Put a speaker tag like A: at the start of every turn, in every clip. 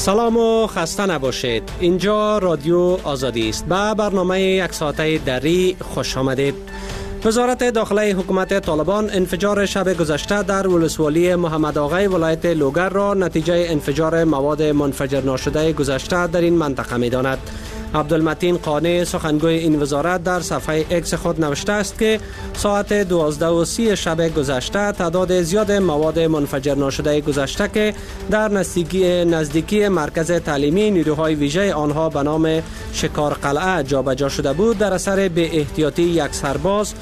A: سلام و خسته نباشید. اینجا رادیو آزادی است. به برنامه یک ساعته دری خوش آمدید. وزارت داخله حکومت طالبان انفجار شب گذشته در ولسوالی محمد آقای ولایت لوگر را نتیجه انفجار مواد منفجر ناشده گذشته در این منطقه می داند. عبدالمتین قانع سخنگوی این وزارت در صفحه اکس خود نوشته است که ساعت 12:30 شب گذشته تعداد زیاد مواد منفجر ناشده گذشته که در نزدیکی مرکز تعلیمی نیروهای ویژه آنها به نام شکار قلعه جابجا شده بود در اثر بی احتیاطی یک سرباز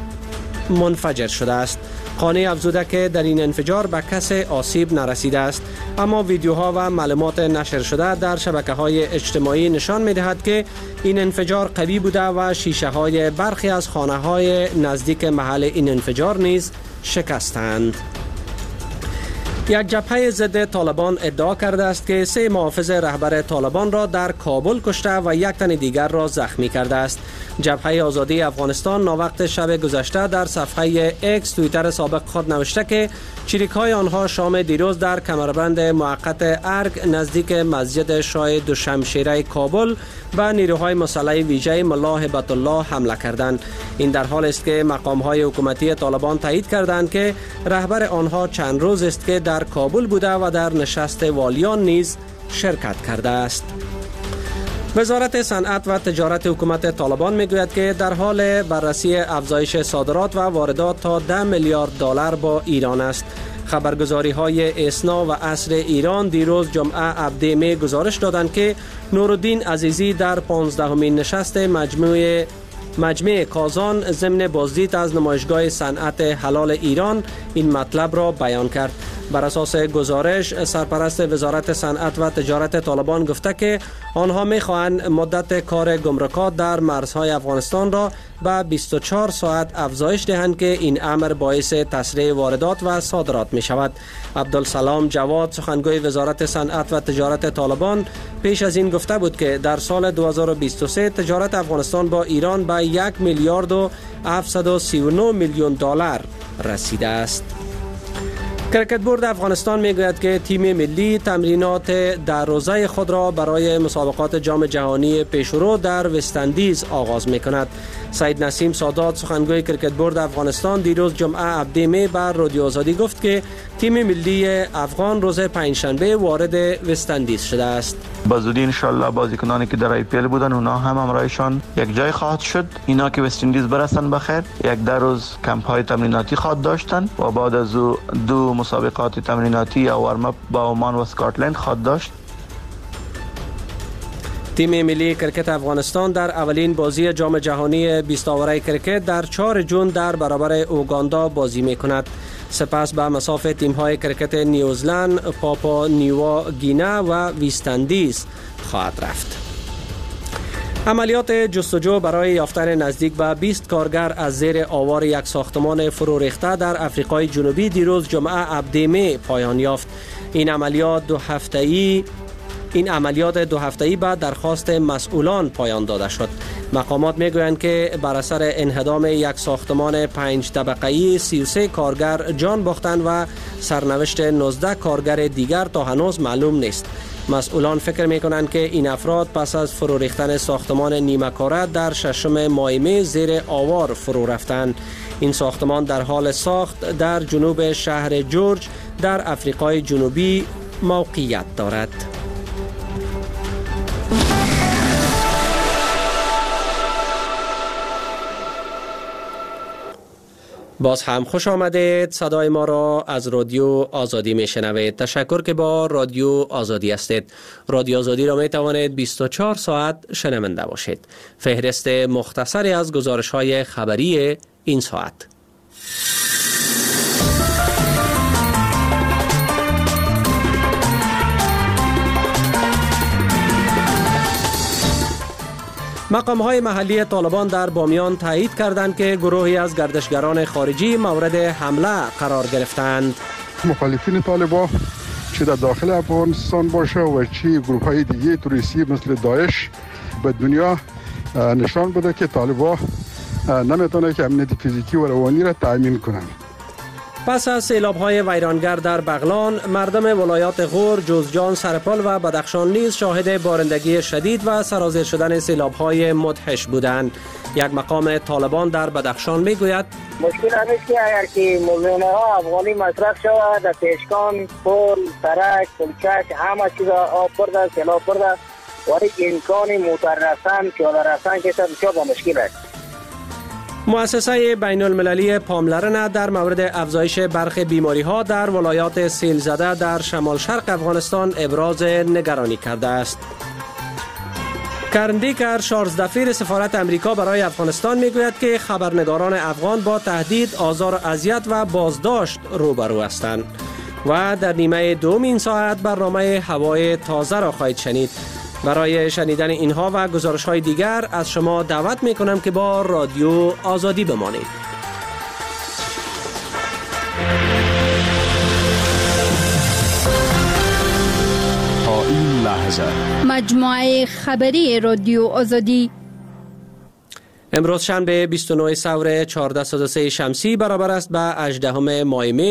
A: منفجر شده است. قانع افزوده که در این انفجار به کسی آسیب نرسیده است، اما ویدیوها و معلومات نشر شده در شبکه‌های اجتماعی نشان می‌دهد که این انفجار قوی بوده و شیشه‌های برخی از خانه‌های نزدیک محل این انفجار نیز شکستند. یک جبهه ضد طالبان ادعا کرده است که 3 محافظ رهبر طالبان را در کابل کشته و یک تن دیگر را زخمی کرده است. جبهه آزادی افغانستان ناوقت شب گذشته در صفحه اکس توییتر سابق خود نوشته که چریک‌های آنها شام دیروز در کمربند موقت ارگ نزدیک مسجد شاه دوشمشیره کابل به نیروهای مسلح ویژه ملا هبت الله حمله کردند. این در حال است که مقام‌های حکومتی طالبان تایید کردند که رهبر آنها چند روز است که در کابل بوده و در نشست والیان نیز شرکت کرده است. وزارت صنعت و تجارت حکومت طالبان میگوید که در حال بررسی افزایش صادرات و واردات تا 10 میلیارد دلار با ایران است. خبرگزاری های اسنا و عصر ایران دیروز جمعه عبدیمه گزارش دادند که نورالدین عزیزی در 15مین نشست مجمع کازان ضمن بازدید از نمایشگاه صنعت حلال ایران این مطلب را بیان کرد. بر اساس گزارش سرپرست وزارت صنعت و تجارت طالبان گفته که آنها می‌خواهند مدت کار گمرکات در مرزهای افغانستان را به 24 ساعت افزایش دهند که این امر باعث تسریع واردات و صادرات می شود. عبدالسلام جواد سخنگوی وزارت صنعت و تجارت طالبان پیش از این گفته بود که در سال 2023 تجارت افغانستان با ایران به 1 میلیارد و 739 میلیون دلار رسیده است. کرکت بورد افغانستان میگوید که تیم ملی تمرینات در روزه خود را برای مسابقات جام جهانی پیشرو در وستندیز آغاز میکند. سید نسیم سادات سخنگوی کرکت بورد افغانستان دیروز جمعه عبدیمه بر رادیو آزادی گفت که تیم ملی افغان روز پنجشنبه وارد وستندیز شده است.
B: با زودی ان شاء الله بازیکنانی که در IPL بودن اونا هم همراهشان یک جای خواهد شد. اینا که وستندیز برسن بخیر 1-2 روز کمپ های تمریناتی خواهد داشتن و بعد از 2 مسابقات تمریناتی یا وارم اپ با عمان و اسکاتلند خواهد داشت.
A: تیم ملی کرکت افغانستان در اولین بازی جام جهانی 20 آوره کرکت در 4 جون در برابر اوگاندا بازی می‌کند. سپس به مصاف تیم‌های کرکت نیوزلند، پاپا نیوا گینه و وستندیز خواهد رفت. عملیات جستجو برای یافتن نزدیک به 20 کارگر از زیر آوار یک ساختمان فرو ریخته در افریقای جنوبی دیروز جمعه عبدیمه پایان یافت. این عملیات 2 هفته‌ای بعد درخواست مسئولان پایان داده شد. مقامات میگویند که بر اثر انهدام یک ساختمان 5 طبقه‌ای 33 کارگر جان باختند و سرنوشت 19 کارگر دیگر تا هنوز معلوم نیست. مسئولان فکر میکنند که این افراد پس از فرو ریختن ساختمان نیمه کاره در 6 ماه مه زیر آوار فرو رفتند. این ساختمان در حال ساخت در جنوب شهر جورج در افریقای جنوبی موقعیت دارد. باز هم خوش آمدید. صدای ما را از رادیو آزادی می شنوید. تشکر که با رادیو آزادی هستید. رادیو آزادی را می توانید 24 ساعت شنونده باشید. فهرست مختصری از گزارش های خبری این ساعت. مقام‌های محلی طالبان در بامیان تایید کردند که گروهی از گردشگران خارجی مورد حمله قرار گرفتند.
C: مخالفین طالبان چه در داخل افغانستان باشه و چه گروه‌های دیگه توریستی مثل داعش به دنیا نشان بده که طالبان نمیتونه که امنیت فیزیکی و روانی را تامین کنند.
A: پس از سیلاب‌های ویرانگر در بغلان، مردم ولایات غور، جوزجان، سرپل و بدخشان نیز شاهد بارندگی شدید و سرازیر شدن سیلاب‌های مدهش بودند. یک مقام طالبان در بدخشان میگوید
D: مشکل همیست که اگر که میلیون‌ها افغانی مصرف شود، در پیشکان، پل، سرک، پلچک، همه چیز آب برده، سیلاب برده، ولی امکان موتر رفتن، پیاده رفتن که بسیار با مشکل است.
A: مؤسسه بین المللی پاملرنه در مورد افزایش برخی بیماری‌ها در ولایات سیل زده در شمال شرق افغانستان ابراز نگرانی کرده است. کرندیکر شارزدفیر سفارت امریکا برای افغانستان میگوید که خبرنگاران افغان با تهدید، آزار و اذیت و بازداشت روبرو هستند. و در نیمه دوم این ساعت برنامه هوای تازه را خواهید شنید. برای شنیدن اینها و گزارش‌های دیگر از شما دعوت می‌کنم که با رادیو آزادی بمانید.
E: تا این لحظه
F: مجموعه خبری رادیو آزادی
A: امروز شنبه 29 سور 1403 شمسی برابر است به 18 ماه می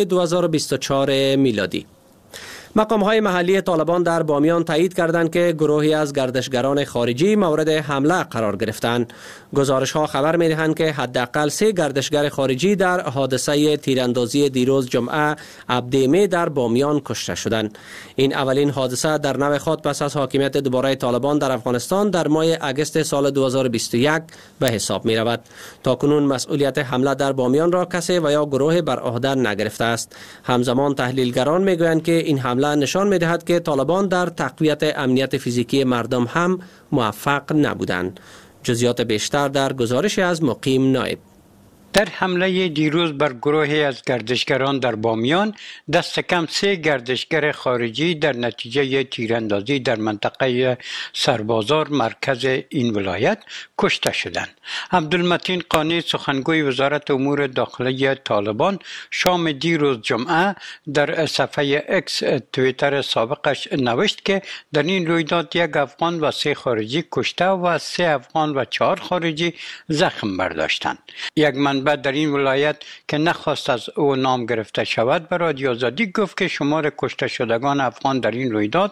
A: 2024 میلادی. مقام‌های محلی طالبان در بامیان تایید کردند که گروهی از گردشگران خارجی مورد حمله قرار گرفتند. گزارش‌ها خبر می‌دهند که حداقل 3 گردشگر خارجی در حادثه تیراندازی دیروز جمعه عبدیمه در بامیان کشته شدند. این اولین حادثه در نوع خود پس از حاکمیت دوباره طالبان در افغانستان در ماه اگست سال 2021 به حساب می‌رود. تاکنون مسئولیت حمله در بامیان را کسی و یا گروه بر عهده نگرفته است. همزمان تحلیلگران می‌گویند که این حمله نشان می‌دهد که طالبان در تقویت امنیت فیزیکی مردم هم موفق نبودند. جزئیات بیشتر در گزارش از مقیم نایب.
G: در حمله دیروز بر گروهی از گردشگران در بامیان، دست کم 3 گردشگر خارجی در نتیجه تیراندازی در منطقه سربازار مرکز این ولایت کشته شدند. عبدالمتین قانی سخنگوی وزارت امور داخلی طالبان شام دیروز جمعه در صفحه اکس توییتر سابقش نوشت که در این رویداد 1 افغان و 3 خارجی کشته و 3 افغان و 4 خارجی زخم برداشتند. یک منبع در این ولایت که نخواست از او نام گرفته شود به رادیو آزادی گفت که شمار کشته شدگان افغان در این رویداد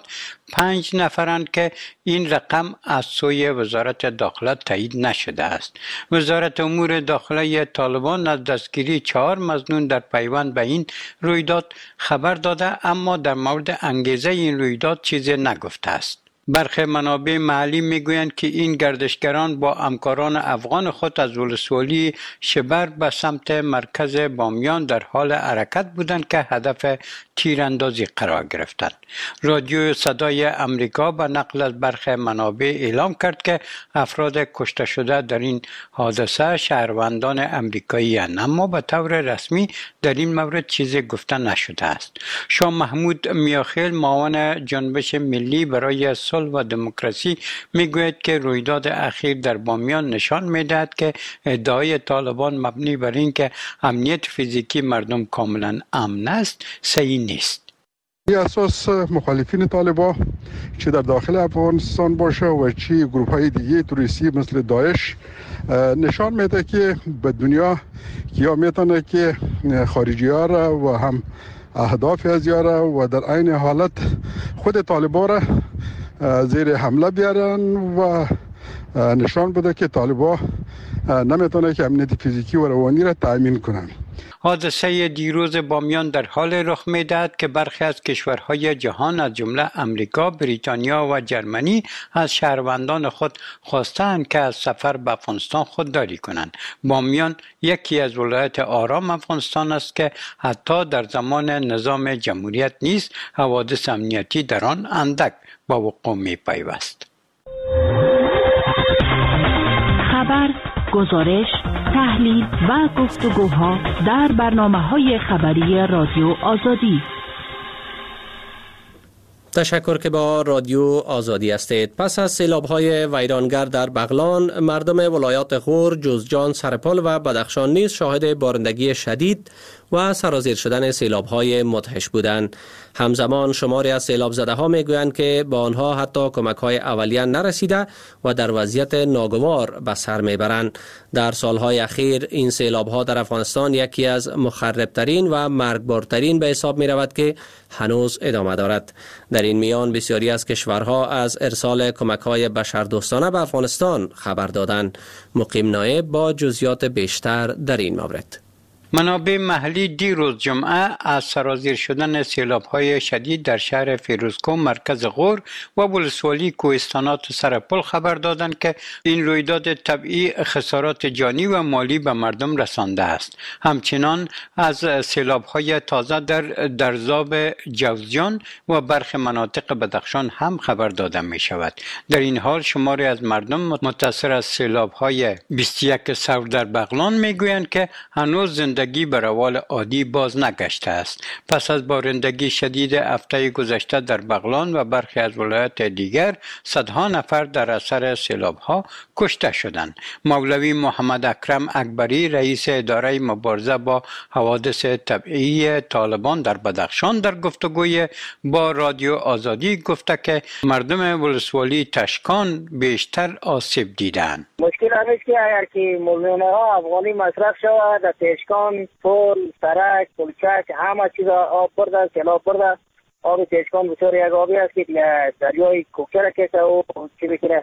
G: 5 نفرند که این رقم از سوی وزارت داخله تایید نشده است. وزارت امور داخلی طالبان از دستگیری 4 مظنون در پیوند به این رویداد خبر داده، اما در مورد انگیزه این رویداد چیزی نگفته است. برخی منابع محلی میگویند که این گردشگران با همکاران افغان خود از ولسوالی شبر به سمت مرکز بامیان در حال حرکت بودند که هدف تیراندازی قرار گرفتند. رادیو صدای امریکا به نقل از برخی منابع اعلام کرد که افراد کشته شده در این حادثه شهروندان امریکایی هستند، اما به طور رسمی در این مورد چیزی گفته نشده است. شاه محمود میاخیل معاون جنبش ملی برای صلح و دموکراسی میگوید که رویداد اخیر در بامیان نشان میدهد که ادعای طالبان مبنی بر این که امنیت فیزیکی مردم کاملا امن است صحیح نیست.
C: این اساس مخالفین طالبان چه در داخل افغانستان باشه و چه گروه های دیگه توریستی مثل داعش نشان میده که به دنیا کیا میتونه که خارجی ها را و هم اهداف از یاره و در عین حالت خود طالبان را زیر حمله بیارن و نشان بده که طالبان نمیتونه که امنیت فیزیکی و روانی را تأمین کنن.
G: حادثه دیروز بامیان در حال رخ می‌دهد که برخی از کشورهای جهان از جمله امریکا، بریتانیا و جرمنی از شهروندان خود خواستند که از سفر به افغانستان خودداری کنند. بامیان یکی از ولایات آرام افغانستان است که حتی در زمان نظام جمهوریت نیز حوادث امنیتی در آن اندک با وقوع می‌پیوست.
H: خبر، گزارش، تحلیل و گفتگوها در برنامه‌های خبری رادیو آزادی.
A: تشکر که با رادیو آزادی هستید. پس از سیلاب‌های ویرانگر در بغلان، مردم ولایات غور، جوزجان، سرپل و بدخشان نیز شاهد بارندگی شدید و سرازیر شدن سیلاب‌های مدهش بودند. همزمان شماری از سیلاب زده ها میگویند که با آنها حتی کمک‌های اولیه نرسیده و در وضعیت ناگوار به سر میبرند. در سالهای اخیر این سیلاب‌ها در افغانستان یکی از مخربترین و مرگبارترین به حساب می‌رود که هنوز ادامه دارد. در این میان بسیاری از کشورها از ارسال کمک‌های بشردوستانه به افغانستان خبر دادند. مقیم نایب با جزئیات بیشتر در این مورد.
G: منابع محلی دیروز جمعه از سرازیر شدن سیلاب‌های شدید در شهر فیروزکوه مرکز غور و ولسوالی کوهستانات سرپل خبر دادند که این رویداد طبیعی خسارات جانی و مالی به مردم رسانده است. همچنان از سیلاب‌های تازه در درزاب جوزجان و برخی مناطق بدخشان هم خبر داده می شود. در این حال شماری از مردم متاثر از سیلاب‌های 21 سور در بغلان می گویند که هنوز زندگی به روال عادی باز نگشته است. پس از بارندگی شدید هفته گذشته در بغلان و برخی از ولایات دیگر صدها نفر در اثر سیلاب‌ها کشته شدند. مولوی محمد اکرم اکبری رئیس اداره مبارزه با حوادث طبیعی طالبان در بدخشان در گفتگوی با رادیو آزادی گفته که مردم ولسوالی تشکان بیشتر آسیب دیدند.
D: مشکل همیشه که اگر که مليون‌ها افغانی مصرف شود در تشکان، پل، سرک، پلچک همه چیز آب برده، سیلاب برده. آب تشکان بسیار یک آبی است که دریای کوکچه کشته و چی بکنه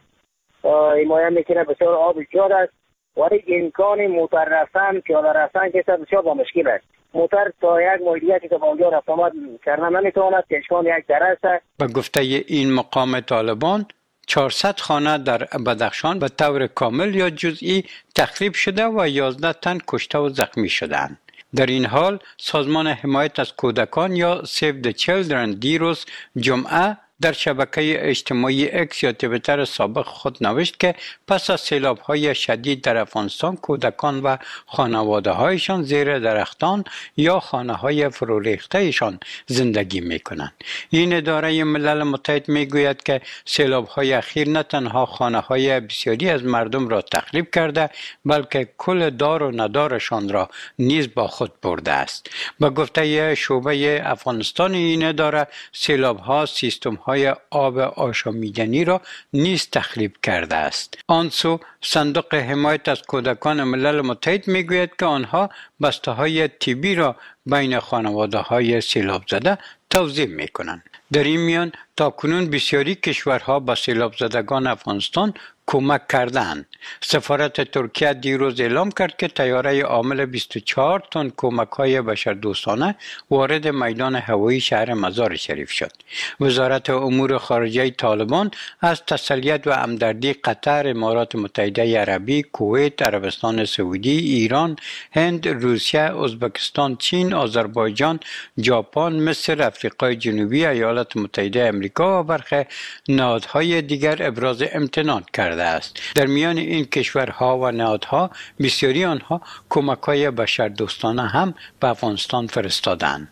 D: حمایه میکنه، بسیار آب زیاد است. ولی امکان موتر رفتن، پیاده رفتن که بسیار با مشکل است. موتر تا یک مایلیتی که با اونجا رفت آمد کردن نمیتواند. تشکان یک دره است.
G: به گفته این مقام طالبان 400 خانه در بدخشان به طور کامل یا جزئی تخریب شده و 11 تن کشته و زخمی شدند. در این حال سازمان حمایت از کودکان یا Save the Children دیروز جمعه در شبکه اجتماعی اکس یا توییتر سابق خود نوشت که پس از سیلاب‌های شدید در افغانستان کودکان و خانواده‌هایشان زیر درختان یا خانه‌های فرو ریخته‌شان زندگی می‌کنند. این اداره ملل متحد می‌گوید که سیلاب‌های اخیر نه تنها خانه‌های بسیاری از مردم را تخریب کرده بلکه کل دار و ندارشان را نیز با خود برده است. به گفته شعبه افغانستان این اداره سیلاب‌ها سیستم‌های آب آشامیدنی را نیز تخریب کرده است. آنسو صندوق حمایت از کودکان ملل متحد میگوید که آنها بسته‌های طبی را بین خانواده‌های سیلاب زده توزیع میکنند. در این میان تاکنون بسیاری کشورها به سیلاب زدگان افغانستان کمک کردند. سفارت ترکیه دیروز اعلام کرد که طیاره حامل 24 تن کمک‌های بشردوستانه وارد میدان هوایی شهر مزار شریف شد. وزارت امور خارجه طالبان از تسلیت و همدردی قطر، امارات متحده عربی، کویت، عربستان سعودی، ایران، هند، روسیه، ازبکستان، چین، آذربایجان، ژاپن، مصر، آفریقای جنوبی، ایالات متحده آمریکا و برخی نهادهای دیگر ابراز امتنان کرده است. در میان این کشورها و نهادها بسیاری آنها کمک‌های بشردوستانه هم به افغانستان فرستادند.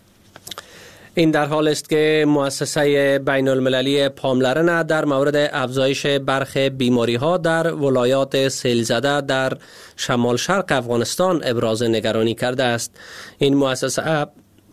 A: این در حال است که مؤسسه بین المللی پاملرنه در مورد افزایش برخی بیماری‌ها در ولایات سیلزده در شمال شرق افغانستان ابراز نگرانی کرده است. این مؤسسه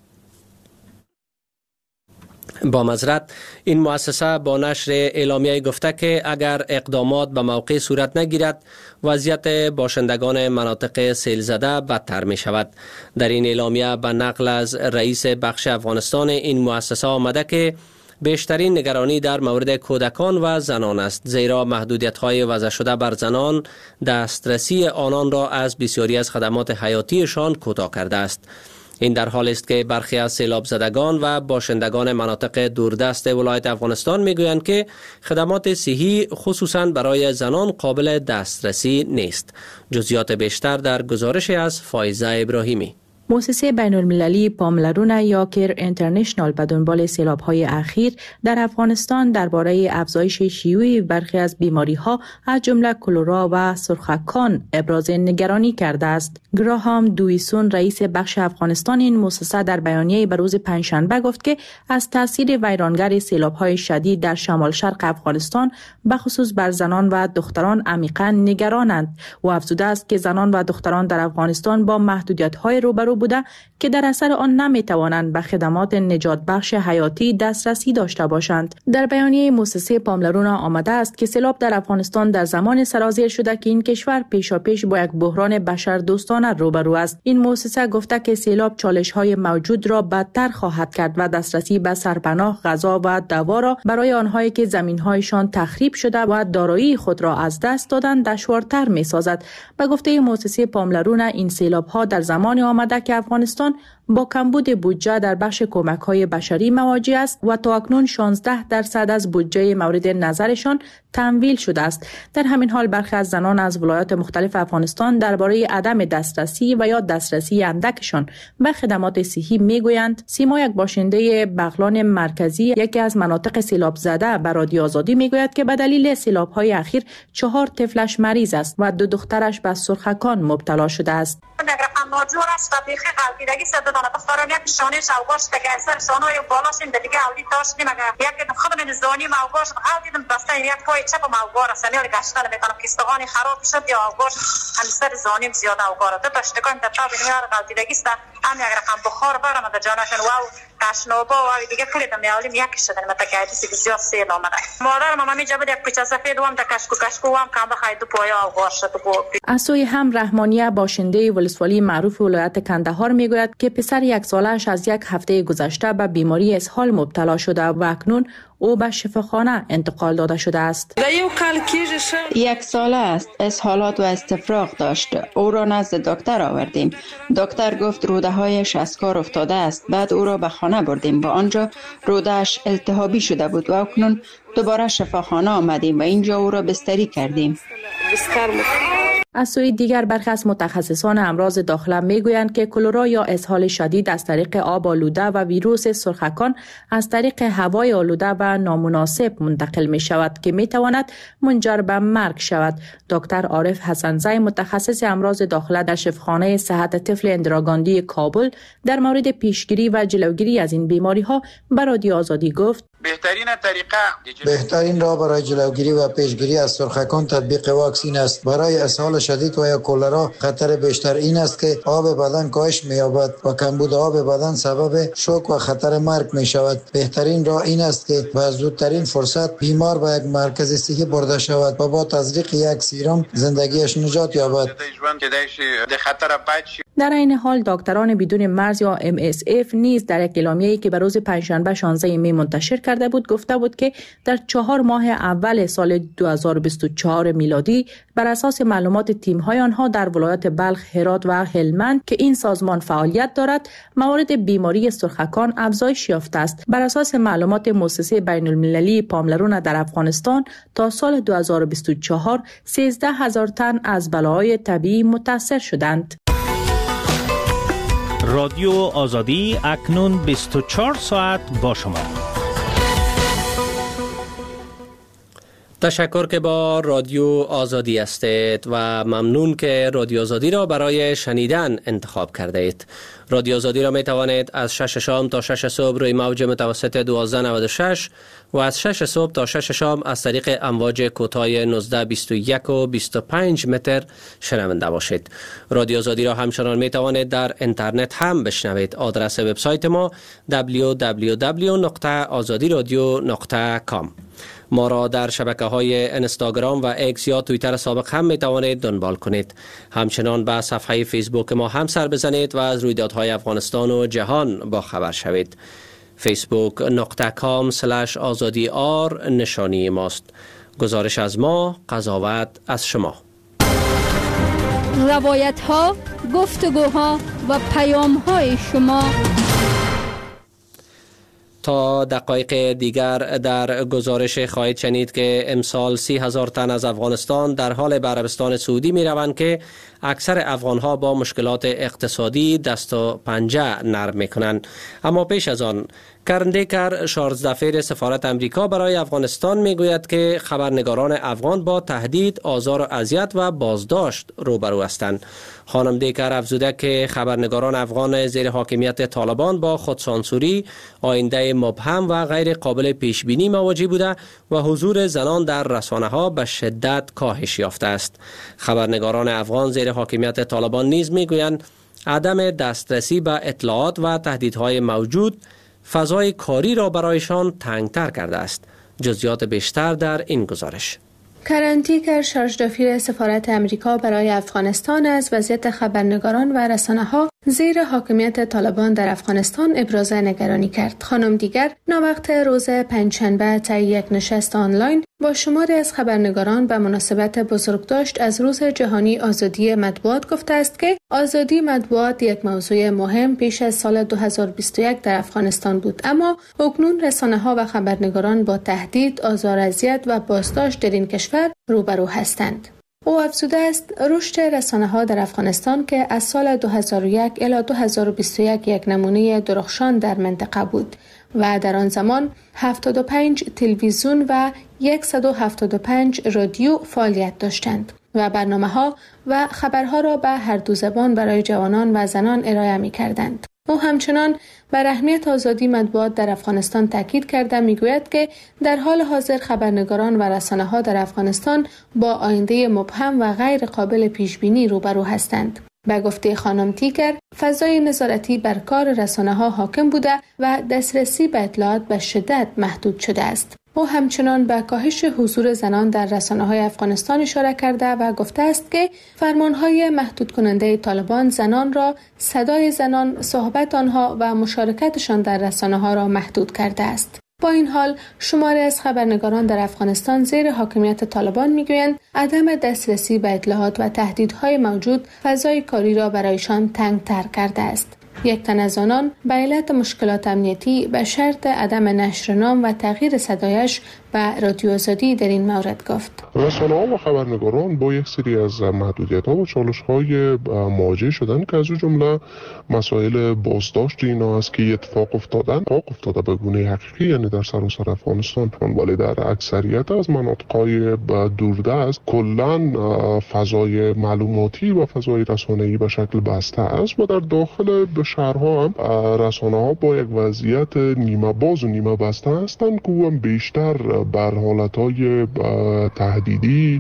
A: با نشر اعلامیه گفته که اگر اقدامات به موقع صورت نگیرد وضعیت باشندگان مناطق سیل زده بدتر می شود. در این اعلامیه به نقل از رئیس بخش افغانستان این مؤسسه آمده که بیشترین نگرانی در مورد کودکان و زنان است، زیرا محدودیت‌های وضع شده بر زنان دسترسی آنان را از بسیاری از خدمات حیاتیشان کوتاه کرده است. این در حال است که برخی از سیلاب زدگان و باشندگان مناطق دوردست ولایت افغانستان میگویند که خدمات صحی خصوصاً برای زنان قابل دسترسی نیست. جزئیات بیشتر در گزارش از فایزه ابراهیمی.
I: مؤسسه بین المللی پاملرونه یا کیر اینترنشنال به دنبال سیلاب‌های اخیر در افغانستان درباره افزایش شیوع برخی از بیماری‌ها از جمله کلرا و سرخکان ابراز نگرانی کرده است. گراهام دویسون رئیس بخش افغانستان این مؤسسه در بیانیه‌ای به روز پنجشنبه گفت که از تاثیر ویرانگر سیلاب‌های شدید در شمال شرق افغانستان به خصوص بر زنان و دختران عمیقاً نگرانند و افزوده است که زنان و دختران در افغانستان با محدودیت‌های روبرو بوده که در اثر آن نمی‌توانند به خدمات نجات بخش حیاتی دسترسی داشته باشند. در بیانیه مؤسسه پاملرونه آمده است که سیلاب در افغانستان در زمان سرازیر شده که این کشور پیشاپیش با یک بحران بشردوستانه روبرو است. این مؤسسه گفته که سیلاب چالش‌های موجود را بدتر خواهد کرد و دسترسی به سرپناه، غذا و دوا را برای آنهایی که زمین‌هایشان تخریب شده و دارایی خود را از دست دادند دشوارتر می‌سازد. به گفته مؤسسه پاملرونه این سیلاب‌ها در زمان آمده که افغانستان با کمبود بودجه در بخش کمک‌های بشری مواجه است و تا اکنون 16% از بودجه مورد نظرشان تمویل شده است. در همین حال برخی از زنان از ولایات مختلف افغانستان درباره عدم دسترسی و یا دسترسی اندکشان به خدمات صحی میگویند. سیما، یک باشنده بغلان مرکزی یکی از مناطق سیلاب زده، به رادیو آزادی میگوید که به دلیل سیلاب‌های اخیر 4 طفلش مریض است و 2 دخترش به سرخکان مبتلا شده است.
J: ناجور است و بیخی قلبیدگی سدادانه بخارم یک شانش اوگاش که اثر شانه و بالاش این دیگه اولی تاش نمیگه یک خودم نزدانی اوگاش دیدم بسته یک پای چپ اوگار است یعنی گشتن میکنم که استخوان خراب شد یا اوگاش همسر زانیم زیاد اوگار دو تا اشتکان در تاب نمیار قلبیدگی است هم یک رقم بخار برام در جانشون واو کشنوبا و دیگه فریدم میالیم یک شدن متکایتی بسیار سیل آمده مادرم مامی جبد یک پیچ سفید وام تا کشکو وام کام بخای دو پای اوگار شد از سوی هم رحمانیه باشنده ولسوالی معروف ولایت کندهار میگوید که پسر 1 سالش از 1 هفته گذشته به بیماری اسهال مبتلا شده و اکنون او به شفاخانه انتقال داده شده است.
K: 1 ساله است، اسهالات و استفراغ داشت. او را نزد دکتر آوردیم. دکتر گفت روده هایش از کار افتاده است. بعد او را به خانه بردیم. با آنجا رودهش التهابی شده بود و اکنون دوباره شفاخانه آمدیم و اینجا او را بستری کردیم.
I: از سوی دیگر برخی از متخصصان امراض داخله میگویند که کلرا یا اسهال شدید از طریق آب آلوده و ویروس سرخکان از طریق هوای آلوده و نامناسب منتقل می شود که می تواند منجر به مرگ شود. دکتر عارف حسنزی متخصص امراض داخله در شفاخانه صحت طفل اندراگاندی کابل در مورد پیشگیری و جلوگیری از این بیماری ها به رادیو آزادی گفت:
L: بهترین راه برای جلوگیری و پیشگیری از سرخکان تطبیق واکسین است. برای اسهال شدید و یا کلرا خطر بیشتر این است که آب بدن کاهش می‌یابد و کمبود آب بدن سبب شوک و خطر مرگ می‌شود. بهترین راه این است که به زودترین فرصت بیمار به یک مرکز صحی برده شود و با تزریق یک سیروم زندگیش نجات یابد.
I: در این حال دکتران بدون مرز یا MSF نیز در یک اعلامیه‌ای که به روز پنجشنبه 16 می منتشر کرده بود گفته بود که در 4 ماه اول سال 2024 میلادی بر اساس معلومات تیم‌های آنها در ولایات بلخ، هرات و هلمند که این سازمان فعالیت دارد موارد بیماری سرخکان افزایش یافته است. بر اساس معلومات مؤسسه بین المللی پاملرونه در افغانستان تا سال 2024 13,000 تن از بلاهای طبیعی متاثر شدند.
M: رادیو آزادی اکنون 24 ساعت با شما.
A: تشکر که با رادیو آزادی هستید و ممنون که رادیو آزادی را برای شنیدن انتخاب کرده اید. رادیو آزادی را می توانید از 6 شام تا 6 صبح روی موج متوسط 1296 و از 6 صبح تا 6 شام از طریق امواج کوتاه 1921 و 25 متر شنونده باشید. رادیو آزادی را همچنان می توانید در اینترنت هم بشنوید. آدرس وبسایت ما www.azadiradio.com. ما را در شبکه‌های اینستاگرام و ایکس یا توییتر سابق هم می توانید دنبال کنید. همچنان به صفحه فیسبوک ما هم سر بزنید و از رویدادهای افغانستان و جهان با خبر شوید. facebook.com/azadi_r نشانی ماست. گزارش از ما، قضاوت از شما.
F: روایت ها، گفتگوها و پیام های شما.
A: تا دقایق دیگر در گزارش خواهید شنید که امسال 30,000 تن از افغانستان در حال به عربستان سعودی می روند که اکثر افغانها با مشکلات اقتصادی دست و پنجه نرم می کنند. اما پیش از آن کرندیکر شارزدفیر سفارت امریکا برای افغانستان می گوید که خبرنگاران افغان با تهدید، آزار و اذیت و بازداشت روبرو هستند. خانم دیکر افزوده که خبرنگاران افغان زیر حاکمیت طالبان با خودسانسوری، آینده مبهم و غیر قابل پیش بینی مواجه بوده و حضور زنان در رسانه ها به شدت کاهش یافته است. خبرنگاران افغان زیر حاکمیت طالبان نیز میگویند عدم دسترسی به اطلاعات و تهدیدهای موجود فضای کاری را برایشان تنگتر کرده است. جزئیات بیشتر در این گزارش.
N: کرندیکر شارژدفیر سفارت امریکا برای افغانستان از وضعیت خبرنگاران و رسانه‌ها زیر حاکمیت طالبان در افغانستان ابراز نگرانی کرد. خانم دیگر ناوقت روز پنجشنبه طی یک نشست آنلاین با شماری از خبرنگاران به مناسبت بزرگداشت از روز جهانی آزادی مطبوعات گفته است که آزادی مطبوعات یک موضوع مهم پیش از سال 2021 در افغانستان بود، اما اکنون رسانه‌ها و خبرنگاران با تهدید، آزار، اذیت و بازداشت در این کشور روبرو هستند. او افزوده است رشد رسانه‌ها در افغانستان که از سال 2001 الی 2021 یک نمونه درخشان در منطقه بود و در آن زمان 75 تلویزیون و 175 رادیو فعالیت داشتند و برنامه‌ها و خبرها را به هر دو زبان برای جوانان و زنان ارائه می‌کردند. او همچنان بر اهمیت آزادی مطبوعات در افغانستان تاکید کرده میگوید که در حال حاضر خبرنگاران و رسانه‌ها در افغانستان با آینده مبهم و غیر قابل پیش بینی روبرو هستند. به گفته خانم تیگر، فضای نظارتی بر کار رسانه‌ها حاکم بوده و دسترسی به اطلاعات به شدت محدود شده است. او همچنان به کاهش حضور زنان در رسانه‌های افغانستان اشاره کرده و گفته است که فرمان‌های محدود کننده طالبان زنان را، صدای زنان، صحبت آنها و مشارکتشان در رسانه‌ها را محدود کرده است. با این حال شماری از خبرنگاران در افغانستان زیر حاکمیت طالبان میگویند عدم دسترسی به اطلاعات و تهدیدهای موجود فضای کاری را برایشان تنگ‌تر کرده است. یک تن از آنان به علت مشکلات امنیتی به شرط عدم نشر نام و تغییر صدایش به رادیو آزادی در این مورد گفت.
O: رسانه‌ها و خبرنگاران با یک سری از محدودیت‌ها و چالش‌های مواجه شدن که از جمله مسائل بازداشت اینا است که اتفاق افتاده به گونه حقیقی، یعنی در سراسر افغانستان، ولی در اکثریت از مناطق‌های دوردست کلاً فضای معلوماتی و فضای رسانه‌ای به شکل بسته است و در داخل شهرها هم رسانه‌ها با یک وضعیت نیمه باز و نیمه بسته هستند که هم بیشتر بر حالتهای تهدیدی،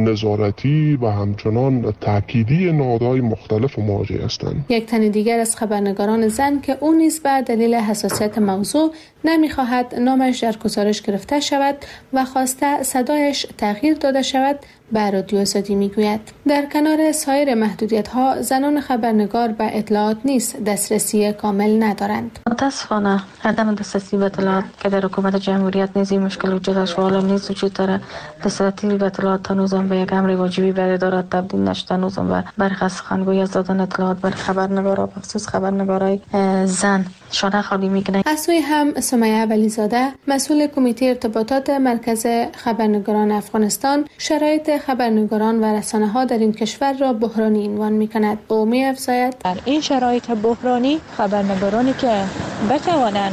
O: نظارتی و همچنان تأکیدی نهادهای مختلف مواجه هستند.
N: یک تن دیگر از خبرنگاران زن که او نیز به دلیل حساسیت موضوع نمی‌خواهد نامش در گزارش گرفته شود و خواسته صدایش تغییر داده شود، به رادیو آزادی میگوید در کنار سایر محدودیت‌ها زنان خبرنگار به اطلاعات نیز دسترسی کامل ندارند.
P: متاسفانه عدم دسترسی به اطلاعات که در حکومت جمهوریت نیز این مشکل وجود داشت و حالا نیز وجود داره. دسترسی به اطلاعات هنوزم به یک امر واجبی برای ادارات تبدیل نشده. هنوزم و برخی از سخنگوی از دادن اطلاعات برای خبرنگارا، به خصوص خبرنگارای زن، شانه خالی میکنه.
N: از سوی هم سمیه ولیزاده، مسئول کمیته ارتباطات مرکز خبرنگاران افغانستان، شرایط خبرنگاران و رسانه‌ها در این کشور را بحرانی عنوان می‌کند. او می‌افزاید
Q: در این شرایط بحرانی خبرنگارانی که بتوانند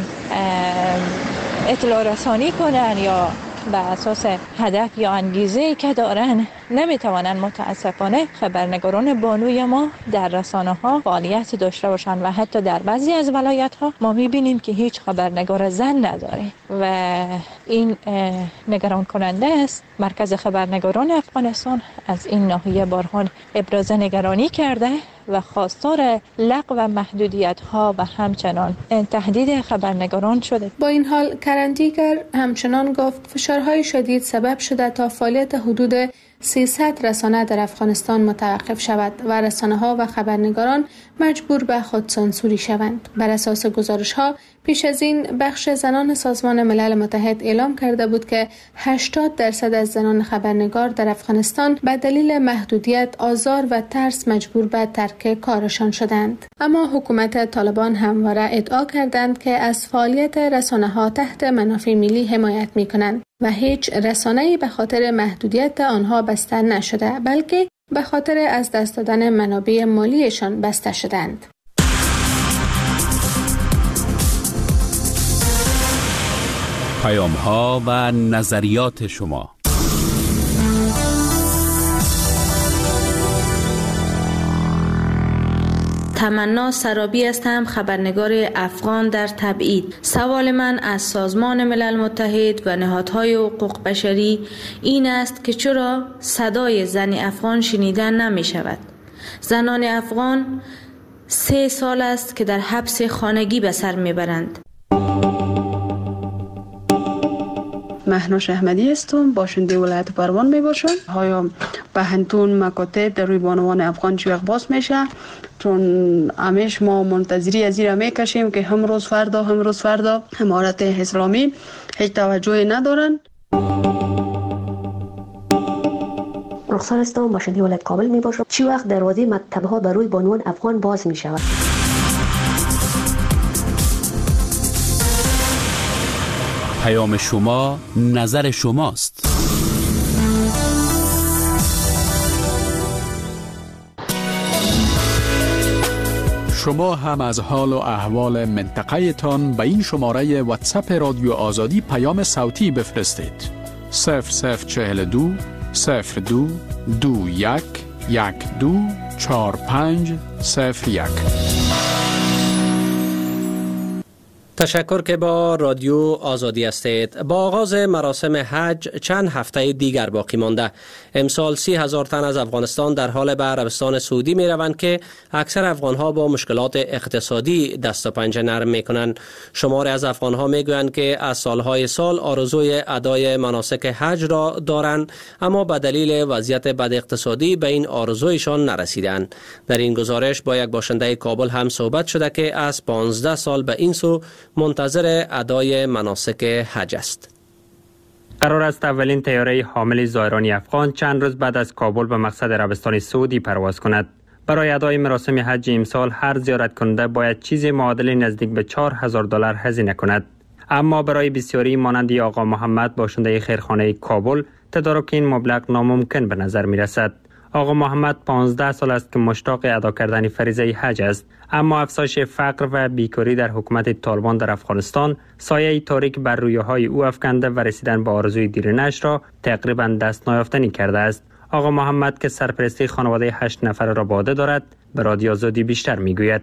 Q: اطلاع رسانی کنند یا به اساس هدف یا انگیزه‌ای که دارن نمیتوانند، متاسفانه خبرنگاران بانوی ما در رسانه‌ها فعالیت داشته باشند و حتی در بعضی از ولایت‌ها ما می‌بینیم که هیچ خبرنگار زن نداره و این نگران کننده است. مرکز خبرنگاران افغانستان از این ناحیه بارها ابراز نگرانی کرده و خواستار لغو محدودیت‌ها و همچنان تهدید خبرنگاران شده.
N: با این حال کرندیکر همچنان گفت فشارهای شدید سبب شده تا فعالیت حدود 300 رسانه در افغانستان متوقف شود و رسانه‌ها و خبرنگاران مجبور به خودسانسوری شوند. بر اساس گزارش‌ها پیش از این بخش زنان سازمان ملل متحد اعلام کرده بود که 80% از زنان خبرنگار در افغانستان به دلیل محدودیت، آزار و ترس مجبور به ترک کارشان شدند. اما حکومت طالبان همواره ادعا کردند که از فعالیت رسانه‌ها تحت منافع ملی حمایت می‌کنند و هیچ رسانه‌ای به خاطر محدودیت آنها بسته نشده، بلکه به خاطر از دست دادن منابع مالیشان بسته شدند.
E: پیام‌ها و نظریات شما.
I: تمنا سرابی هستم، خبرنگار افغان در تبعید. سوال من از سازمان ملل متحد و نهادهای حقوق بشری این است که چرا صدای زن افغان شنیده نمی شود؟ زنان افغان 3 سال است که در حبس خانگی به سر می برند.
R: مهناز احمدی هستم، باشنده ولایت پروان می باشم. های پهنتون مکاتب در روی بانوان افغان چی وقت باز میشه؟ چون همیشه ما منتظری از این می کشیم که هم روز فردا امارت اسلامی هیچ توجهی ندارن.
S: رخسار هستم، باشنده ولایت کابل می باشم. چی وقت دروازه مکتب ها بر روی بانوان افغان باز می شود؟
E: پیام شما، نظر شماست.
T: شما هم از حال و احوال منطقه تان به این شماره واتساپ رادیو آزادی پیام صوتی بفرستید. 0042 02 21 12 45 01.
A: تشکر که با رادیو آزادی هستید. با آغاز مراسم حج چند هفته دیگر باقی مانده. امسال 30,000 تن از افغانستان در حال به عربستان سعودی می روند که اکثر افغانها با مشکلات اقتصادی دست و پنجه نرم می کنند. شماری از افغانها می گویند که از سالهای سال آرزوی ادای مناسک حج را دارند، اما به دلیل وضعیت بد اقتصادی به این آرزویشان نرسیدند. در این گزارش با یک باشنده کابل هم صحبت شده که از 15 سال به این سو منتظر ادای مناسک حج است.
U: قرار است اولین طیاره حامل زائران افغان چند روز بعد از کابل به مقصد عربستان سعودی پرواز کند. برای ادای مراسم حج امسال هر زیارت کننده باید چیزی معادل نزدیک به $4,000 هزینه کند. اما برای بسیاری مانند آقا محمد باشنده خیرخانه کابل تدارک این مبلغ ناممکن به نظر می رسد. آقا محمد 15 سال است که مشتاق ادا کردن فریضه حج است، اما افزایش فقر و بیکاری در حکومت طالبان در افغانستان سایه تاریک بر رویاهای او افکنده و رسیدن به آرزوی دیرینه‌اش را تقریبا دست نیافتنی کرده است. آقا محمد که سرپرستی خانواده 8 نفر را به عهده دارد به رادیو آزادی بیشتر میگوید.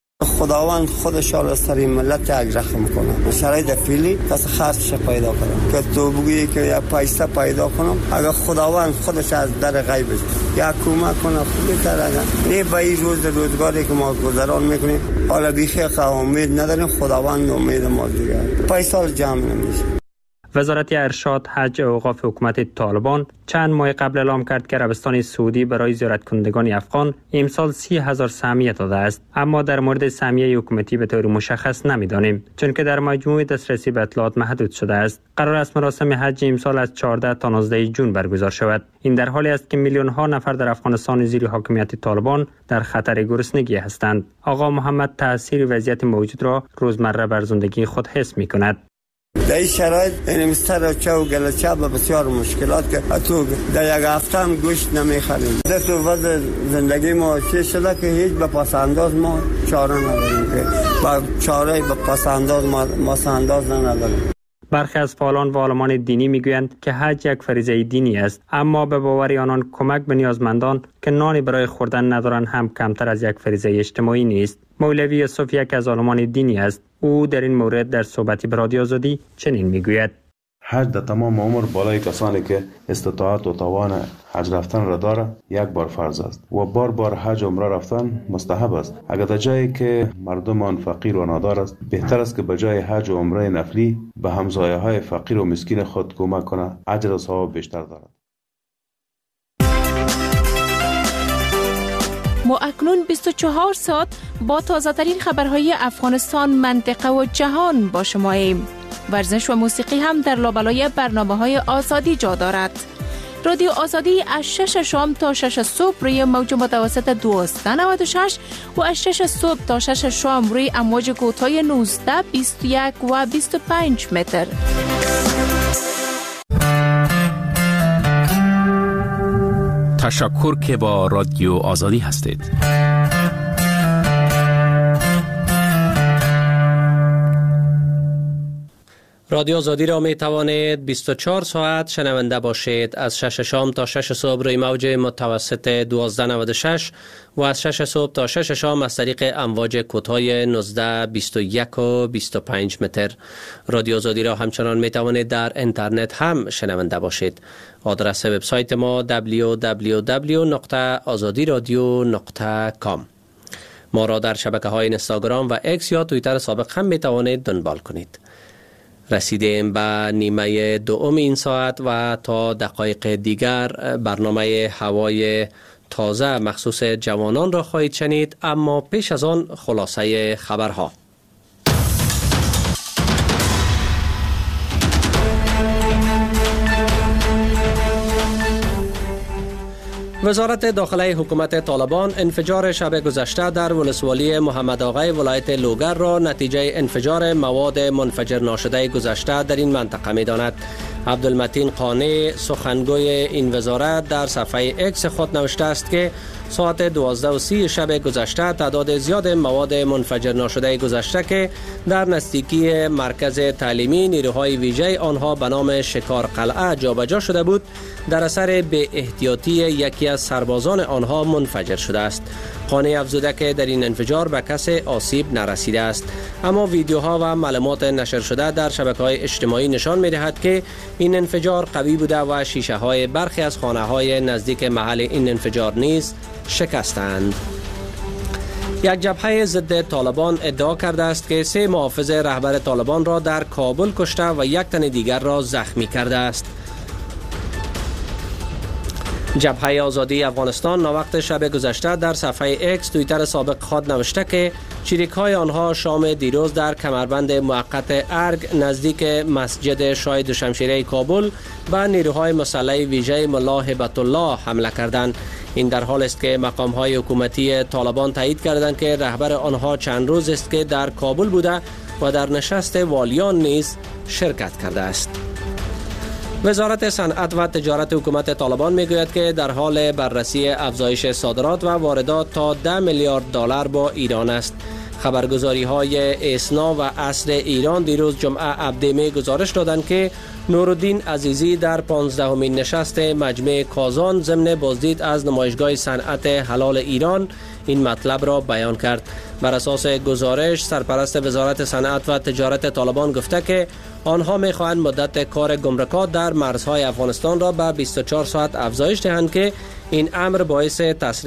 V: خداوند خودش را سر این ملت یک رحم کنه. شرایط فعلی کس خاصش پیدا کنه که تو بگویی که یک پیسه پیدا کنم، اگر خداوند خودش از در غیب یا کمک کنه خوبی تر نه به این روزگاری که ما گذران میکنیم. حالا بیخی امید نداریم، خداوند امید ما دیگه پیسه جمع نمیشه.
U: وزارت ارشاد، حج و اوقاف حکومت طالبان چند ماه قبل اعلام کرد که عربستان سعودی برای زیارت کنندگان افغان امسال 30,000 سهمیه داده است، اما در مورد سهمیه حکومتی به طور مشخص نمیدانیم، چون که در مجموع دسترسی به اطلاعات محدود شده است. قرار است مراسم حج امسال از 14 تا 19 جون برگزار شود. این در حالی است که میلیون ها نفر در افغانستان زیر حاکمیت طالبان در خطر گرسنگی هستند. آقا محمد تاثیر وضعیت موجود را روزمره بر زندگی خود حس می‌کند.
V: در این شرایط این مستر و گلچه به بسیار مشکلات که تو در یک هفته هم گوشت نمیخریم. در تو وضع زندگی ما چه شده که هیچ به پس انداز ما چاره نداریم، که با چاره به پس انداز ما انداز نداریم.
U: برخی از فعالان و عالمان دینی میگویند که حج یک فریضه دینی است، اما به باور آنان کمک به نیازمندان که نانی برای خوردن ندارند هم کمتر از یک فریضه اجتماعی نیست. مولوی یوسف یک از عالمان دینی است. او در این مورد در صحبتی به رادیو آزادی چنین میگوید:
W: حج در تمام عمر بالای کسانی که استطاعت و توان حج رفتن را داره یک بار فرض است و بار حج عمره رفتن مستحب است. اگر در جایی که مردمان فقیر و نادار است، بهتر است که به جای حج و عمره نفلی به همسایه های فقیر و مسکین خود کمک کنه، اجر و ثواب بیشتر دارد.
B: ما اکنون 24 ساعت با تازه ترین خبرهای افغانستان، منطقه و جهان با شما ایم. ورزش و موسیقی هم در لابلای برنامه‌های آزادی جا دارد. رادیو آزادی از 6 شام تا 6 صبح روی موج متوسط 1296 و از 6 صبح تا 6 شام روی امواج کوتاه 19، 21 و 25 متر.
E: تشکر که با رادیو آزادی هستید.
A: رادیو آزادی را می توانید 24 ساعت شنونده باشید. از 6 شام تا 6 صبح روی موج متوسط 1296 و از 6 صبح تا 6 شام از طریق امواج کوتاه 19، 21 و 25 متر. رادیو آزادی را همچنان می توانید در اینترنت هم شنونده باشید. آدرس وبسایت ما www.azadiradio.com. ما را در شبکه‌های اینستاگرام و اکس یا توییتر سابق هم می توانید دنبال کنید. رسیدیم به نیمه دوم این ساعت و تا دقایق دیگر برنامه هوای تازه مخصوص جوانان را خواهید شنید، اما پیش از آن خلاصه خبرها. وزارت داخلی حکومت طالبان انفجار شب گذشته در ولسوالی محمد آقای ولایت لوگر را نتیجه انفجار مواد منفجر ناشده گذشته در این منطقه می داند. عبدالمتین قانی سخنگوی این وزارت در صفحه اکس خود نوشته است که ساعت 12:30 شب گذشته تعداد زیاد مواد منفجر ناشده گذشته که در نزدیکی مرکز تعلیمی نیروهای ویژه آنها به نام شکار قلعه جابجا شده بود، در اثر به احتیاطی یکی از سربازان آنها منفجر شده است. قانی افزوده که در این انفجار به کسی آسیب نرسیده است، اما ویدیوها و معلومات نشر شده در شبکه‌های اجتماعی نشان می‌دهد که این انفجار قوی بوده و شیشه‌های برخی از خانه‌های نزدیک محل این انفجار نیز شکستند. یک جبهه ضد طالبان ادعا کرده است که 3 محافظ رهبر طالبان را در کابل کشته و یک تن دیگر را زخمی کرده است. جبهه آزادی افغانستان ناوقت شب گذشته در صفحه اکس توییتر سابق خود نوشته که چریک‌های آنها شام دیروز در کمربند موقت ارگ نزدیک مسجد شاه دوشمشیره کابل به نیروهای مسلح ویژه ملا هبت الله حمله کردند. این در حال است که مقام‌های حکومتی طالبان تایید کردند که رهبر آنها چند روز است که در کابل بوده و در نشست والیان نیز شرکت کرده است. وزارت صنعت و تجارت حکومت طالبان میگوید که در حال بررسی افزایش صادرات و واردات تا 10 میلیارد دلار با ایران است. خبرگزاری های اسنا و عصر ایران دیروز جمعه عبدیمه گزارش دادند که نورالدین عزیزی در 15مین نشست مجمع کازان ضمن بازدید از نمایشگاه صنعت حلال ایران این مطلب را بیان کرد. بر اساس گزارش سرپرست وزارت صنعت و تجارت طالبان گفته که آنها می‌خواهند مدت کار گمرکات در مرزهای افغانستان را به 24 ساعت افزایش دهند که این امر باعث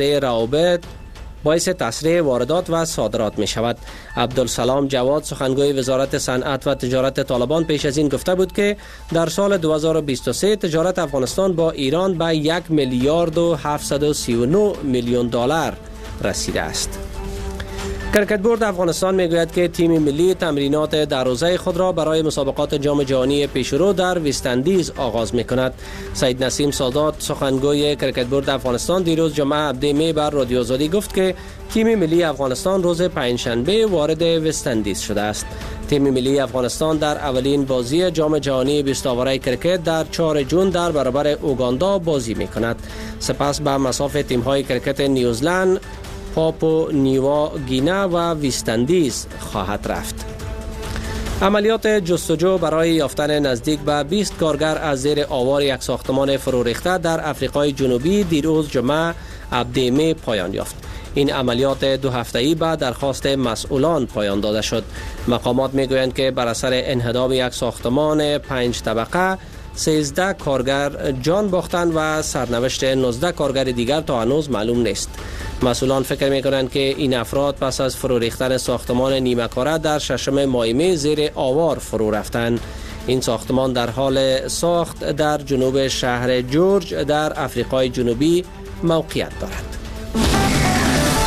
A: تسریع واردات و صادرات می شود. عبدالسلام جواد سخنگوی وزارت صنعت و تجارت طالبان پیش از این گفته بود که در سال 2023 تجارت افغانستان با ایران به 1 میلیارد و 739 میلیون دلار رسیده است. کرکت بورد افغانستان میگوید که تیم ملی تمرینات در روزه خود را برای مسابقات جام جهانی پیشرو در وست‌اندیز آغاز میکند. سید نسیم سادات سخنگوی کرکت بورد افغانستان دیروز جمعه عبدیمه بر رادیو آزادی گفت که تیم ملی افغانستان روز پنجشنبه وارد وست‌اندیز شده است. تیم ملی افغانستان در اولین بازی جام جهانی 20 آوره کرکت در 4 جون در برابر اوگاندا بازی میکند. سپس به مصاف تیم‌های کرکت نیوزلند، پاپو نیوا گینه و وست‌اندیز خواهد رفت. عملیات جستجو برای یافتن نزدیک به 20 کارگر از زیر آوار یک ساختمان فرو ریخته در افریقای جنوبی دیروز جمعه عبدیمه پایان یافت. این عملیات 2 هفته‌ای به درخواست مسئولان پایان داده شد. مقامات میگویند که بر اثر انهدام یک ساختمان 5 طبقه 13 کارگر جان باختند و سرنوشت 19 کارگر دیگر تا هنوز معلوم نیست. مسئولان فکر می‌کنند که این افراد پس از فرو ریختن ساختمان نیمه کاره در 6 ماه می زیر آوار فرو رفتند. این ساختمان در حال ساخت در جنوب شهر جورج در افریقای جنوبی موقعیت دارد.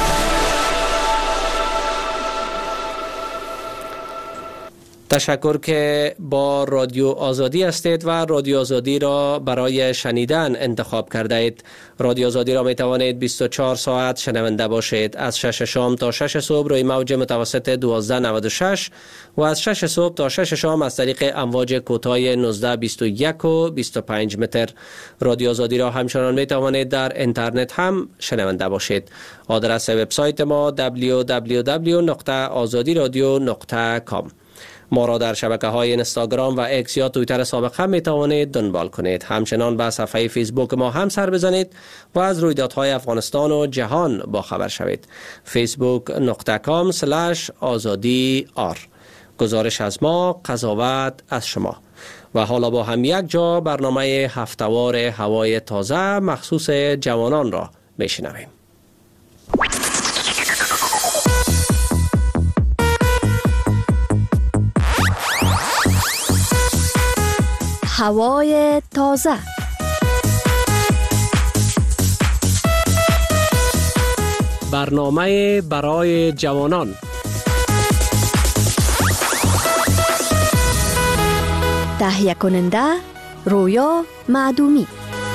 A: تشکر که با رادیو آزادی هستید و رادیو آزادی را برای شنیدن انتخاب کرده اید. رادیو آزادی را می توانید 24 ساعت شنونده باشید. از 6 شام تا 6 صبح روی موج متوسط 1296 و از 6 صبح تا 6 شام از طریق امواج کوتاه 1921 و 25 متر. رادیو آزادی را همچنان می توانید در اینترنت هم شنونده باشید. آدرس وبسایت ما www.azadiradio.com. ما را در شبکه‌های اینستاگرام و اکس یا توییتر سابق هم می‌توانید دنبال کنید. همچنان به صفحه فیسبوک ما هم سر بزنید و از رویدادهای افغانستان و جهان با خبر شوید. facebook.com/azadi.r. گزارش از ما، قضاوت از شما. و حالا با هم یک جا برنامه هفته‌وار هوای تازه مخصوص جوانان را می‌شنویم.
C: هوای تازه.
A: برنامه برای جوانان.
C: تهیه کننده رویا معدومی.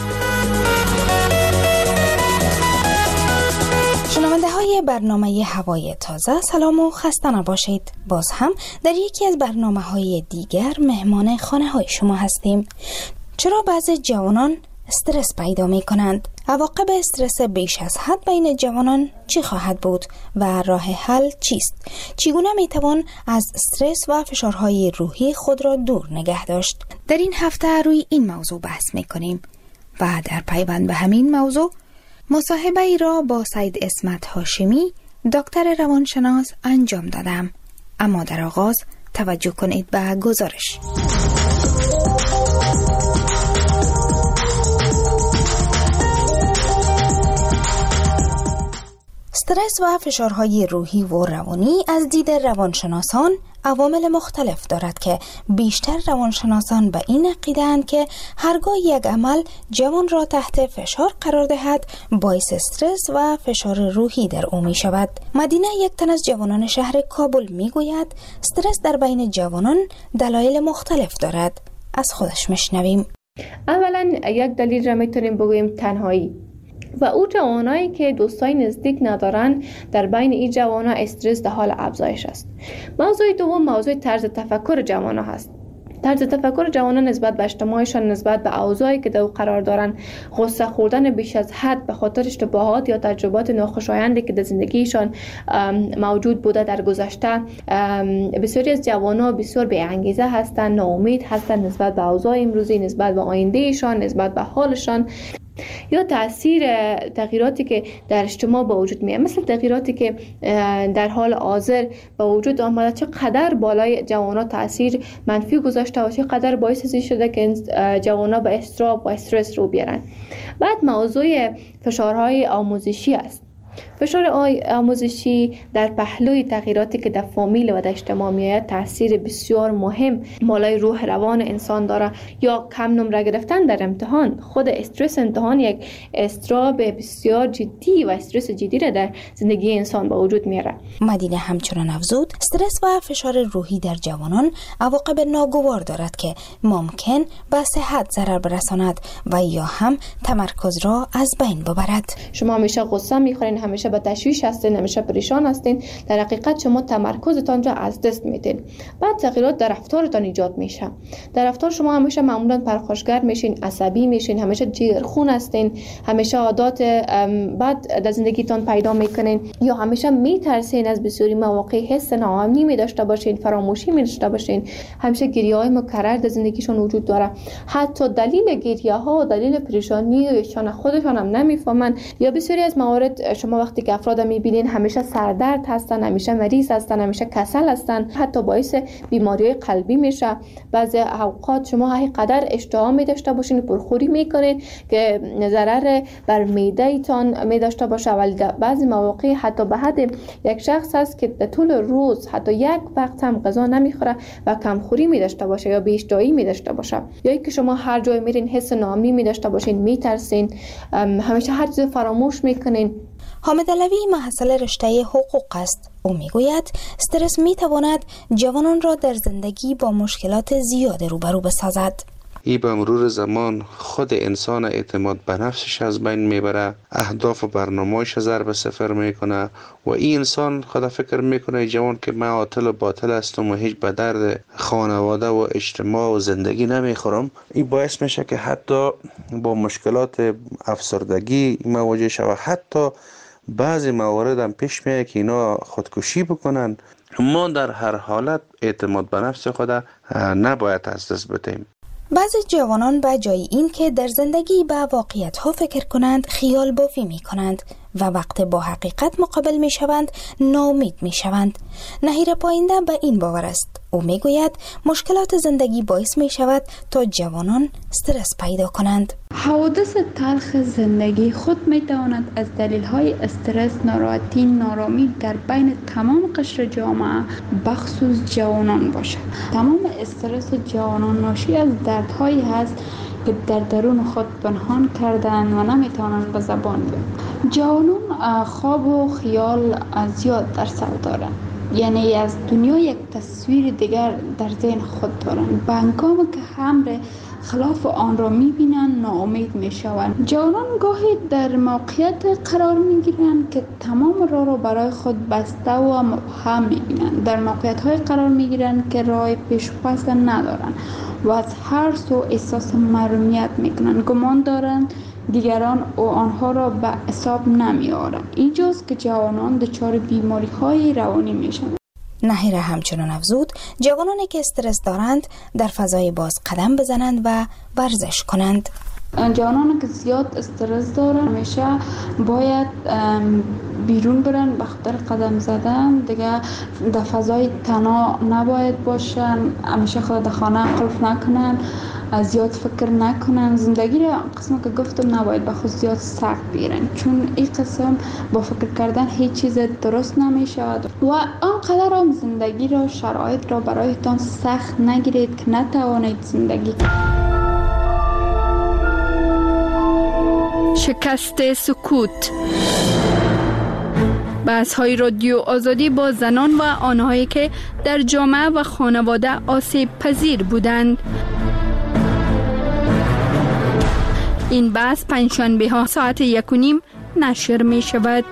D: شنونده های برنامه هوای تازه، سلام و خسته نباشید. باز هم در یکی از برنامه های دیگر مهمان خانه های شما هستیم. چرا بعضی جوانان استرس پیدا می کنند؟ عواقب استرس بیش از حد بین جوانان چی خواهد بود و راه حل چیست؟ چگونه می توان از استرس و فشارهای روحی خود را دور نگه داشت؟ در این هفته روی این موضوع بحث می کنیم و در پیوند به همین موضوع مصاحبه ای را با سید اسمت هاشمی، دکتر روانشناس انجام دادم. اما در آغاز توجه کنید به گزارش. استرس و فشارهای روحی و روانی از دید روانشناسان عوامل مختلف دارد که بیشتر روانشناسان به این عقیده‌اند که هرگاه یک عمل جوان را تحت فشار قرار دهد باعث استرس و فشار روحی در او می شود. مدینه، یک تن از جوانان شهر کابل می گوید استرس در بین جوانان دلایل مختلف دارد. از خودش میشنویم.
N: اولا یک دلیل را میتونیم بگوییم تنهایی و او جوانایی که دوستای نزدیک ندارن، در بین این جوانا استرس در حال افزایش است. موضوع دوم موضوع طرز تفکر جوانا هست. طرز تفکر جوانان نسبت به اجتماعشان، نسبت به اوضاعی که در قرار دارن، غصه خوردن بیش از حد به خاطر اشتباهات یا تجربات ناخوشایندی که در زندگیشان موجود بوده در گذشته. بسیاری از جوانا بسیار بی انگیزه هستند، ناامید هستند نسبت به اوضاع امروزی، نسبت به آیندهشان، نسبت به حالشان، یا تاثیر تغییراتی که در اجتماع به وجود میاد، مثل تغییراتی که در حال حاضر به وجود آمده چقدر بالای جوانا تاثیر منفی گذاشته و چقدر باعث شده که جوانا به اضطراب و استرس رو بیارن. بعد موضوع فشارهای آموزشی است. فشار آموزشی در پهلوی تغییراتی که در فامیل و در اجتماع میاد تاثیر بسیار مهم بالای روح روان انسان داره. یا کم نمره گرفتن در امتحان، خود استرس امتحان یک استراب بسیار جدی و استرس جدی را در زندگی انسان به وجود میاره.
D: مدینه همچنان افزود استرس و فشار روحی در جوانان عواقب ناگوار دارد که ممکن به صحت ضرر برساند و یا هم تمرکز را از بین ببرد.
N: شما همیشه غصه میخورین، همیشه به تشویش هستین، همیشه پریشان هستین، در حقیقت شما تمرکزتان را از دست میدین. بعد تغییرات در رفتارتان ایجاد میشه. در رفتار شما همیشه معمولا پرخاشگر میشین، عصبی میشین، همیشه جیگرخون هستین، همیشه عادات بد در زندگیتان پیدا میکنین، یا همیشه میترسین از بسیاری مواقع، حس ناامنی میداشته باشین، فراموشی میداشته باشین، همیشه گریه‌های مکرر در زندگیشون وجود داره. حتی دلیل گریه ها و دلیل پریشانیشان خودشان هم نمیفهمن. یا بسیاری از موارد شما وقتی که افراد میبینین همیشه سردرد هستن، همیشه مریض هستن، همیشه کسل هستن، حتی باعث بیماری قلبی میشه. بعضی اوقات شما اینقدر اشتها میداشته باشین، پرخوری میکنین که ضرر بر معده ایتان میداشته باشه. ولی بعضی مواقع حتی به حد یک شخص هست که در طول روز حتی یک وقت هم غذا نمیخوره و کمخوری میداشته باشه یا بی اشتهایی میداشته باشه. یا اینکه شما هر جای میرین حس ناامنی میداشته باشین، میترسین، همیشه هر چیز فراموش میکنین.
D: حامد علوی محصل رشته حقوق است. او میگوید استرس میتواند جوانان را در زندگی با مشکلات زیاد روبرو بسازد.
G: ای به مرور زمان خود انسان اعتماد به نفسش از بین میبره، اهداف و برنامه‌اش ضرب صفر میکنه و این انسان خود فکر میکنه جوان که من عاطل و باطل هستم و هیچ به درد خانواده و اجتماع و زندگی نمیخورم. این باعث میشه که حتی با مشکلات افسردگی مواجه شود. حتی بعضی موارد هم پیش میاد که اینا خودکشی بکنن. ما در هر حالت اعتماد به نفس خود نباید از دست بدیم.
D: بعضی جوانان به جای این که در زندگی به واقعیت ها فکر کنند خیال بافی می کنند و وقت با حقیقت مقابل می شوند ناامید می شوند. نهیر پاینده به این باور است. او می گوید مشکلات زندگی باعث می شود تا جوانان استرس پیدا کنند.
H: حوادث تلخ زندگی خود می تواند از دلیل های استرس، ناراحتی، نارامی در بین تمام قشر جامعه بخصوص جوانان باشد. تمام استرس جوانان ناشی از دردهایی هست که در درون خود پنهان کردن و نمیتوانند به زبان بیارند. جوانان خواب و خیال زیاد در سر دارند، یعنی از دنیا یک تصویر دیگر در ذهن خود دارند. به هنگامی که امر خلاف آن را میبینند ناامید میشوند. جوانان گاهی در موقعیت قرار میگیرند که تمام راه را برای خود بسته و مبهم میبینند. در موقعیت های قرار میگیرند که راه پیش پس ندارند و از هر سو احساس محرومیت میکنند. گمان دارند دیگران و آنها را به حساب نمیآورند. اینجاست که جوانان دچار بیماری های روانی میشوند.
D: نهیر همچنان افزود جوانانی که استرس دارند در فضای باز قدم بزنند و ورزش کنند.
H: جوانانی که زیاد استرس دارند همیشه باید بیرون برن به خاطر قدم زدن. دیگه در فضای تنها نباید باشن، همیشه خود در خانه قلف نکنن، زیاد فکر نکنن. زندگی را قسم که گفتم نباید به خود زیاد سخت بگیرن، چون این قسم با فکر کردن هیچ چیز درست نمی شود و آنقدر هم زندگی را شرایط را برایتان سخت نگیرید که نتوانید زندگی کنید.
F: شکست سکوت. بحث های رادیو آزادی با زنان و آنهایی که در جامعه و خانواده آسیب پذیر بودند. این بحث پنجشنبه ها ساعت 1:30 نشر می شود.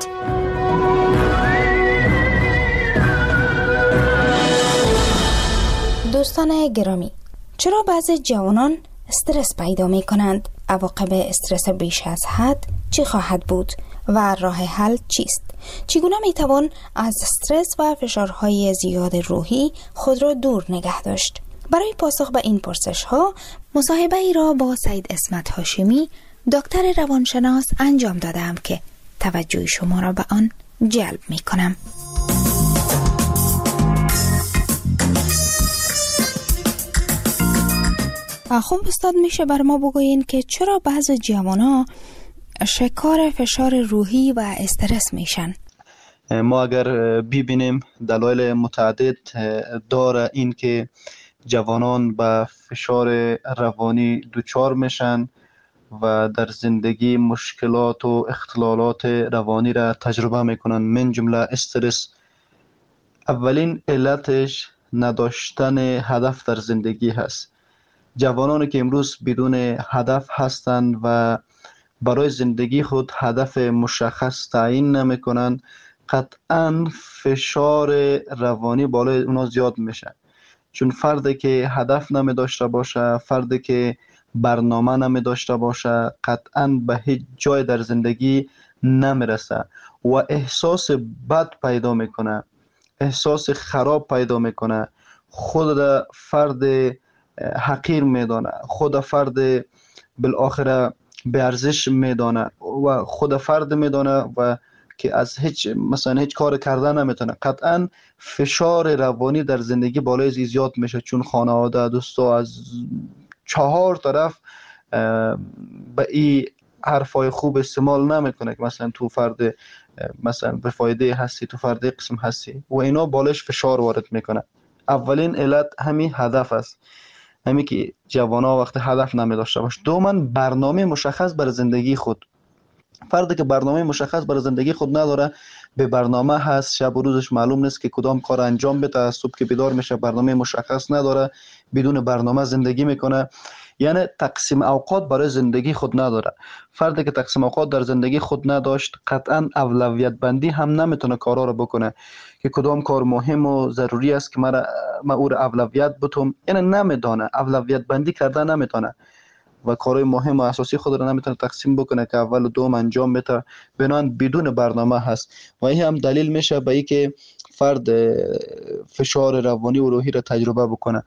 D: دوستان گرامی، چرا بعضی جوانان استرس پیدا می کنند؟ عواقب استرس بیش از حد چی خواهد بود و راه حل چیست؟ چگونه می توان از استرس و فشارهای زیاد روحی خود را دور نگه داشت؟ برای پاسخ به این پرسش ها مصاحبه ای را با سید اسمت هاشمی، دکتر روانشناس انجام دادم که توجه شما را به آن جلب می کنم. خب استاد، میشه بر ما بگوین که چرا بعضی جوانا شکار فشار روحی و استرس میشن؟
J: ما اگر ببینیم دلایل متعدد داره این که جوانان به فشار روانی دچار میشن و در زندگی مشکلات و اختلالات روانی را تجربه میکنن، من جمله استرس. اولین علتش نداشتن هدف در زندگی هست. جوانانی که امروز بدون هدف هستند و برای زندگی خود هدف مشخص تعیین نمیکنن، قطعا فشار روانی بالای اونا زیاد میشه. چون فردی که هدف نمی داشته باشه، فردی که برنامه نمی داشته باشه، قطعا به هیچ جای در زندگی نمیرسه و احساس بد پیدا میکنه، احساس خراب پیدا میکنه، خود فرد حقیر میدانه، خود فرد بالاخره به ارزش میدانه و خود فرد میدانه و که از هیچ کار کردن نمیتونه. قطعا فشار روانی در زندگی بالای زیاد میشه، چون خانواده، دوستا از 4 طرف به این حرفای خوب استعمال نمیکنه که مثلا تو فرد مثلا به فایده هستی، تو فرد قسم هستی و اینا بالش فشار وارد میکنه. اولین علت همین هدف است، همین که جوانا وقت هدف نمی داشته باشه. دوماً برنامه مشخص بر زندگی خود. فردی که برنامه مشخص برای زندگی خود نداره، به برنامه هست، شب و روزش معلوم نیست که کدام کار انجام بده، از صبح که بیدار میشه برنامه مشخص نداره، بدون برنامه زندگی میکنه، یعنی تقسیم اوقات برای زندگی خود نداره. فردی که تقسیم اوقات در زندگی خود نداشت قطعا اولویت بندی هم نمیتونه کارا رو بکنه که کدام کار مهم و ضروری است که من او رو اولویت بتم، یعنی نمیدونه، اولویت بندی کرده نمیتونه و کارهای مهم و اساسی خود رو نمیتونه تقسیم بکنه که اول و دوم انجام بده، بنان بدون برنامه هست و این هم دلیل میشه به اینکه فرد فشار روانی و روحی رو تجربه بکنه.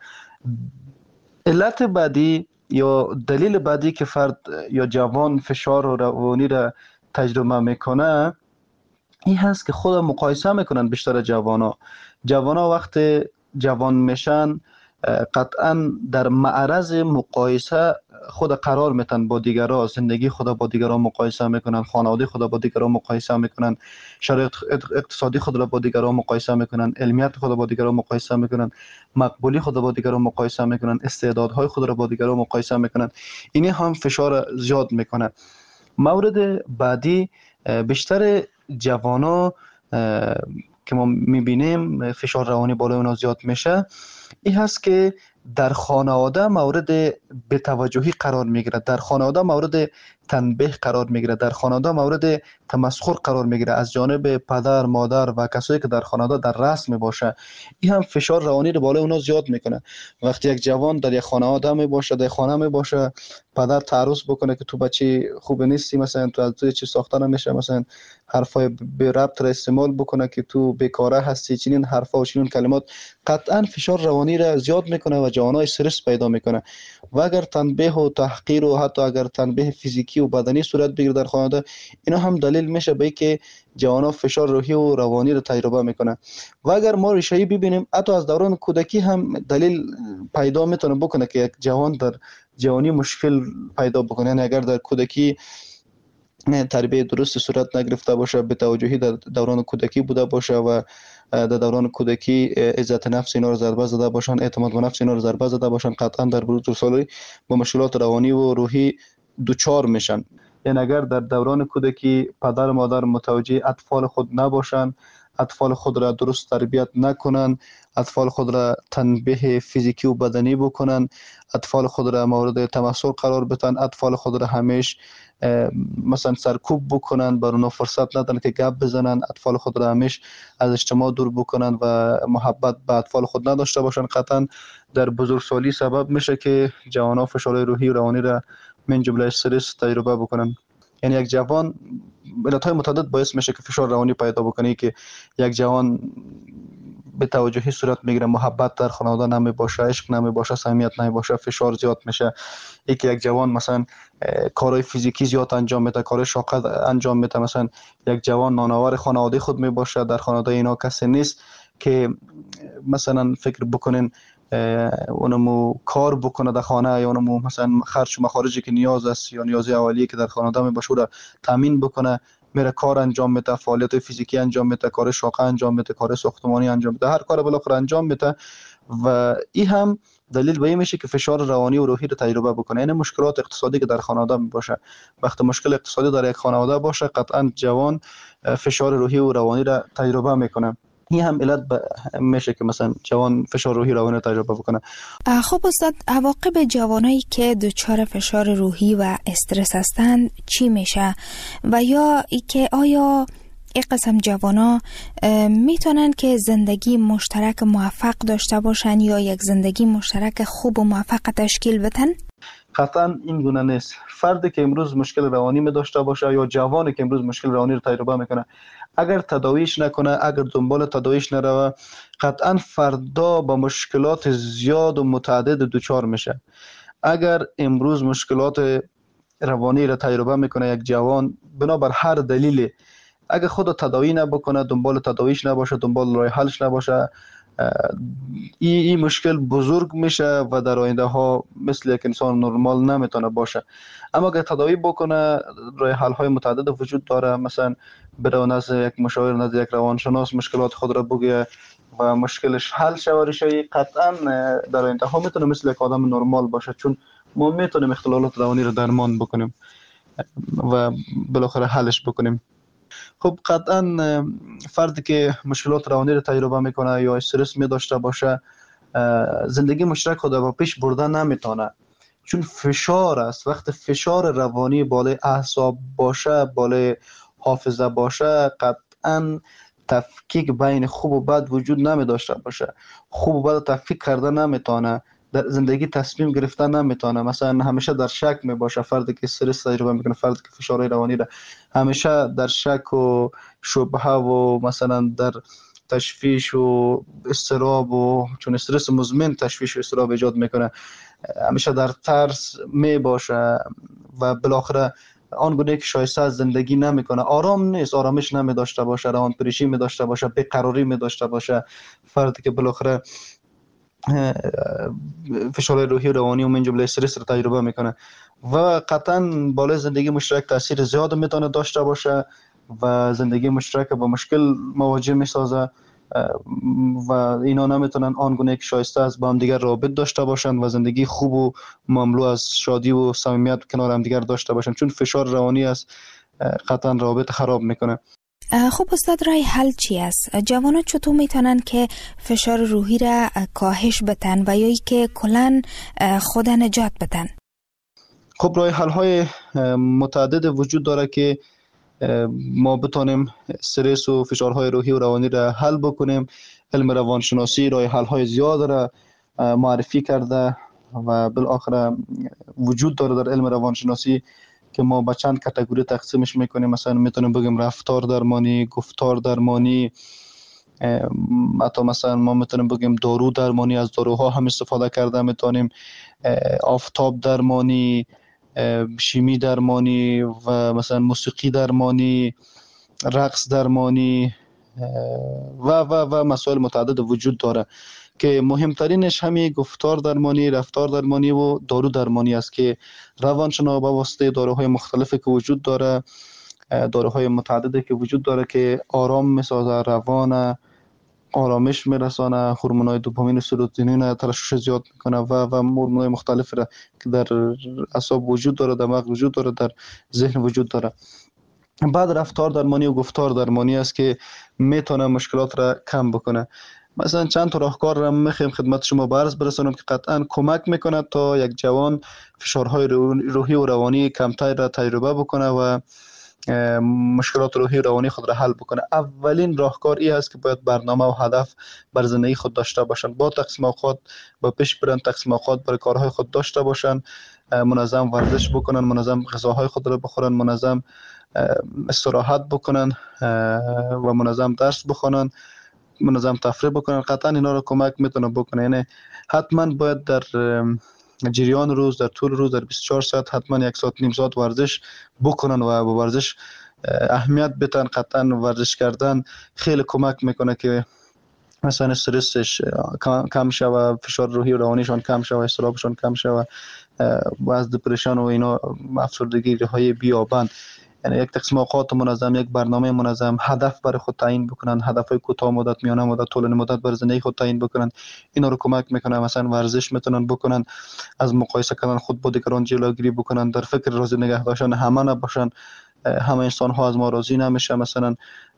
J: علت بعدی یا دلیل بعدی که فرد یا جوان فشار روانی را تجربه میکنه این هست که خود مقایسه میکنن. بیشتر جوانا وقت جوان میشن قطعا در معرض مقایسه خود قرار میتن با دیگران، زندگی خود با دیگران مقایسه میکنن، خانواده خود با دیگران مقایسه میکنن، شرایط اقتصادی خود را با دیگران مقایسه میکنن، علمیت خود با دیگران مقایسه میکنن، مقبولی خود با دیگران مقایسه میکنن، استعدادهای خود را با دیگران مقایسه میکنن. این هم فشار زیاد میکنه. مورد بعدی بیشتر جوانا که ما میبینیم فشار روانی بالای اونا زیاد میشه این هست که در خانواده مورد بی‌توجهی قرار میگیره، در خانواده مورد تنبیه قرار میگیره، در خانواده مورد تمسخر قرار میگیره از جانب پدر، مادر و کسایی که در خانواده در رأس میباشه. این هم فشار روانی رو بالای اونا زیاد میکنه. وقتی یک جوان در یک خانواده میباشه، در خانه میباشه، پدر تعرض بکنه که تو بچه خوب نیستی، مثلا تو از چی ساخته نمیشه، مثلا حرفای به ربط را استعمال بکنه که تو بیکاره هستی، چنین حرفا و چنین کلمات، قطعا فشار روانی را زیاد میکنه و جوانای استرس پیدا میکنه. و اگر تنبیه و تحقیر و حتی اگر تنبیه فیزیکی و بدنی صورت بگیره در خانواده، اینا هم دلیل میشه به اینکه جوانا فشار روحی و روانی را تجربه میکنه. و اگر ما ریشه‌ای ببینیم حتی از دوران کودکی هم دلیل پیدا میتونه بکنه که یک جوان در جوانی مشکل پیدا بکنه. یعنی اگر در کودکی تربیت درست صورت نگرفته باشه، به توجهی در دوران کودکی بوده باشه و در دوران کودکی عزت نفس اینا رو ضربه زده باشن، اعتماد به نفس اینا رو ضربه زده باشن، قطعا در بزرگسالی با مشکلات روانی و روحی دوچار میشن. یعنی اگر در دوران کودکی پدر و مادر متوجه اطفال خود نباشن، اطفال خود را درست تربیت نکنن، اطفال خود را تنبیه فیزیکی و بدنی بکنن، اطفال خود را مورد تمسخر قرار بدن، اطفال خود را همیشه مثلا سرکوب بکنن، بر اونها فرصت ندن که گپ بزنن، اطفال خود را همیشه از اجتماع دور بکنن و محبت به اطفال خود نداشته باشن، قطعا در بزرگسالی سبب میشه که جوانان فشار روحی و روانی را من جمله استرس تجربه بکنن. یعنی یک جوان علتهای متعدد باعث میشه که فشار روانی پیدا بکنه که یک جوان به توجهی صورت میگیره، محبت در خانواده نمی باشه، عشق نمی باشه، صمیمیت نمی باشه، فشار زیاد میشه. یکی یک جوان مثلا کارهای فیزیکی زیاد انجام میده، کار شاق انجام میده، مثلا یک جوان نانآور خانواده خود می باشه، در خانواده اینا کسی نیست که مثلا فکر بکنین اونمو کار بکنه در خانه یا اونمو مثلا خرج و مخارجی که نیاز است یا نیازی اولیه که در خانواده می باشه رو تامین بکنه، میره کار انجام میده، فعالیت فیزیکی انجام میده، کار شاقه انجام میده، کار ساختمانی انجام میده، هر کار بالاخره انجام میده و این هم دلیل به این میشه که فشار روانی و روحی رو تجربه بکنه. یعنی مشکلات اقتصادی که در خانواده باشه، وقتی مشکل اقتصادی در یک خانواده باشه قطعا جوان فشار روحی و روانی رو تجربه میکنه. این هم علت میشه که مثلا جوان فشار روحی روانی تجربه بکنه.
D: خب استاد، عواقب جوانایی که دچار فشار روحی و استرس هستند چی میشه؟ و یا ای که آیا این قسم جوانا میتونن که زندگی مشترک موفق داشته باشن یا یک زندگی مشترک خوب و موفق تشکیل بدن؟
J: قطعا این گونه نیست. فردی که امروز مشکل روانی می داشته باشه یا جوانی که امروز مشکل روانی رو تجربه میکنه، اگر تداویش نکنه، اگر دنبال تداویش نروه، قطعا فردا با مشکلات زیاد و متعدد دوچار میشه. اگر امروز مشکلات روانی رو تجربه میکنه یک جوان بنابر هر دلیلی، اگر خود تداوی نبکنه، دنبال تداویش نباشه، دنبال راه حلش نباشه، این مشکل بزرگ میشه و در آینده ها مثل یک انسان نرمال نمیتونه باشه. اما اگر تداوی بکنه، راه حل های متعدد وجود داره، مثلا بره نزد یک مشاور، نزد یک روانشناس مشکلات خود را بگه و مشکلش حل شوه، قطعا در آینده ها میتونه مثل یک آدم نرمال باشه، چون ما میتونیم اختلالات روانی رو درمان بکنیم. و بالاخره حلش بکنیم. خب قطعا فردی که مشکلات روانی رو تجربه میکنه یا استرس می داشته باشه زندگی مشترک خود با پیش بردن نمیتونه، چون فشار است. وقت فشار روانی بالای اعصاب باشه، بالای حافظه باشه، قطعا تفکیک بین خوب و بد وجود نمی داشته باشه. خوب و بد تفکیک کرده نمیتونه، در زندگی تصمیم گرفتن نمیتونه. مثلا همیشه در شک می باشه فردی که استرس تجربه میکنه، فردی که فشار روانی را همیشه در شک و شبهه و مثلا در تشویش و اضطراب، و چون استرس مزمن تشویش و اضطراب ایجاد میکنه، همیشه در ترس می باشه و بالاخره آنگونه که شایسته از زندگی نمیکنه، آرام نیست، آرامش نمی داشته باشه، روان پریشی می داشته باشه، بیقراری می داشته باشه. فردی که بالاخره فشار روحی و روانی و من جمله استرس رو تجربه میکنه و قطعا بالای زندگی مشترک تاثیر زیاد میتونه داشته باشه و زندگی مشترک با مشکل مواجه میسازه و اینا نمیتونن آنگونه که شایسته از با هم دیگر رابط داشته باشن و زندگی خوب و مملو از شادی و صمیمیت کنار هم دیگر داشته باشن، چون فشار روانی است قطعا رابط خراب میکنه.
D: خب استاد، رای حل چی است؟ جوانان چطور میتونن که فشار روحی را کاهش بدن و یا که کلن خود نجات بدن؟
J: خب رای حل های متعدد وجود داره که ما بتونیم استرس و فشارهای روحی و روانی را حل بکنیم. علم روانشناسی رای حل های زیاد را معرفی کرده و بالاخره وجود داره در علم روانشناسی که ما به چند کاتگوری تقسیمش میکنیم. مثلا میتونیم بگیم رفتار درمانی، گفتار درمانی، حتی مثلا ما میتونیم بگیم دارو درمانی، از داروها هم استفاده کرده میتونیم، آفتاب درمانی، شیمی درمانی و مثلا موسیقی درمانی، رقص درمانی و مسائل متعدد وجود داره که مهمترینش همین گفتار درمانی، رفتار درمانی و دارو درمانی است که روانشناس با واسطه داروهای مختلفی که وجود داره، داروهای متعددی که وجود داره که آرام میسازه، روان آرامش میرسانه، هورمونای دوپامین و سروتونین ترشح زیاد میکنه و هورمونای مختلفی را که در اعصاب وجود داره، در مغز وجود داره، در ذهن وجود داره. بعد رفتار درمانی و گفتار درمانی است که میتونه مشکلات را کم بکنه. مثلا چند تا راهکار را میخوایم خدمت شما به عرض برسانم که قطعا کمک میکنه تا یک جوان فشارهای روحی و روانی کمتر را تجربه بکنه و مشکلات روحی و روانی خود را حل بکنه. اولین راهکار این است که باید برنامه و هدف بر زندگی خود داشته باشند، با تقسیم اوقات با پیش برن، تقسیم اوقات برای کارهای خود داشته باشند، منظم ورزش بکنن، منظم غذاهای خود را بخورن، منظم استراحت بکنن و منظم درس بخونن، منظم تفریح بکنن. قطعا اینا رو کمک میتونه بکنه. یعنی حتما باید در جریان روز، در طول روز، در 24 ساعت حتما 1 ساعت نیم ساعت ورزش بکنن و با ورزش اهمیت بدن. قطعا ورزش کردن خیلی کمک میکنه که مثلا استرسش کم شوه، فشار روحی و روانیشان کم شوه، اضطرابشان کم شوه و از دپرشن و اینا افسردگی های بیابند. یعنی یک تقسیم اوقات منظم، یک برنامه منظم، هدف برای خود تعیین بکنن، هدفهای کوتاه مدت، میانه مدت، طولانی مدت برای زندگی خود تعیین بکنن. اینا رو کمک میکنه. مثلا ورزش میتونن بکنن، از مقایسه کردن خود با دیگران جلوگیری بکنن، در فکر راضی نگه داشتن همه نباشن. همه انسان ها از ما راضی نمیشه. مثلا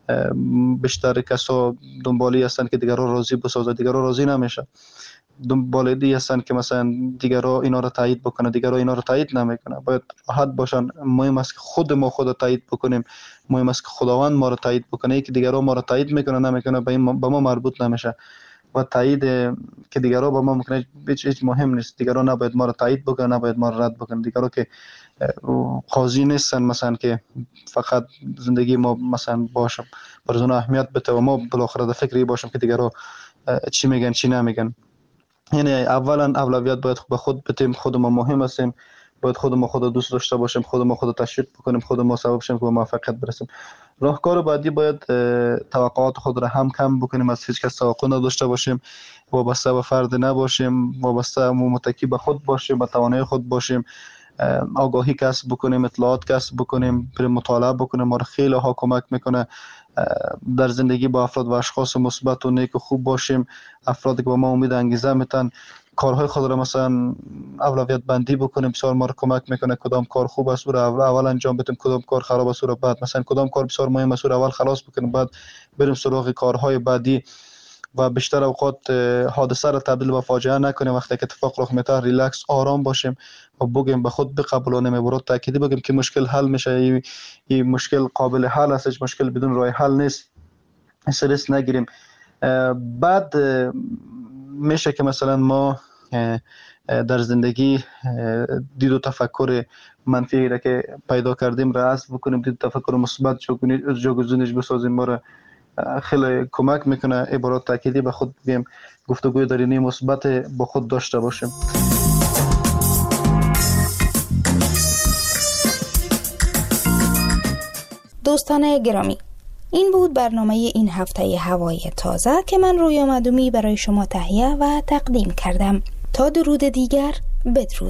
J: بیشتر کسا دنبالی هستن که دیگران راضی بسازه، دیگران راضی نمیشه. دنبالی هستن که مثلا دیگران اینا رو تایید بکنه، دیگران اینا رو تایید نمیکنه. باید راحت باشن. مهم است که خود ما خود تایید بکنیم، مهم است که خداوند ما رو تایید بکنه. ای که دیگران ما رو تایید میکنه نمیکنه به ما مربوط نمیشه و تایید که دیگران با ما میکنه هیچ مهم نیست. دیگران نباید ما رو تایید بکنه، نباید ما رو رد بکنه. دیگران که قاضی نیستن مثلا که فقط زندگی ما مثلا باشه برای اون اهمیت بده و ما بالاخره در فکری باشیم که دیگران چی میگن چی نمیگن. یعنی اولا اولویت باید به خود بدیم. خود ما مهم هستیم، باید خود ما خود دوست داشته باشیم، خود ما خود تشویق بکنیم، خود ما سبب شیم که به موفقیت برسیم. راهکار بعدی باید توقعات خود را هم کم بکنیم، از هیچ کس توقع نداشته باشیم، وابسته به فرد نباشیم، وابسته متکی به خود باشیم، به توانایی خود باشیم، آگاهی کسب بکنیم، اطلاعات کسب بکنیم، بریم مطالعه بکنیم. ما را خیلی ها کمک میکنه در زندگی با افراد و اشخاص مثبت و نیک و خوب باشیم، افرادی که به ما امید انگیزه میتن. کارهای خود را مثلا اولویت بندی بکنیم. بسیار ما را کمک میکنه کدام کار خوب است او اول انجام بدیم، کدام کار خراب است او بعد مثلا کدام کار بسیار مهم است او اول خلاص بکنیم، بعد بریم سراغ کارهای بعدی و بیشتر اوقات حادثه را تبدیل به فاجعه نکنیم. وقتی که اتفاق رخ میده ریلکس آرام باشیم و بگیم به خود بقبولانیم، عبارات تأکیدی بگیم که مشکل حل میشه، این مشکل قابل حل است، مشکل بدون راه حل نیست، استرس نگیریم. بعد میشه که مثلا ما در زندگی دید و تفکر منفی را که پیدا کردیم را حذف بکنیم، دید و تفکر مثبت جاگزینش بسازیم. ما را خیلی کمک میکنه عبارات تأکیدی به خود بگیم، گفتگوی درونی مثبت با خود داشته باشیم.
D: دوستان گرامی، این بود برنامه این هفته هوای تازه که من رویا معدومی برای شما تهیه و تقدیم کردم. تا درود دیگر، بدرود.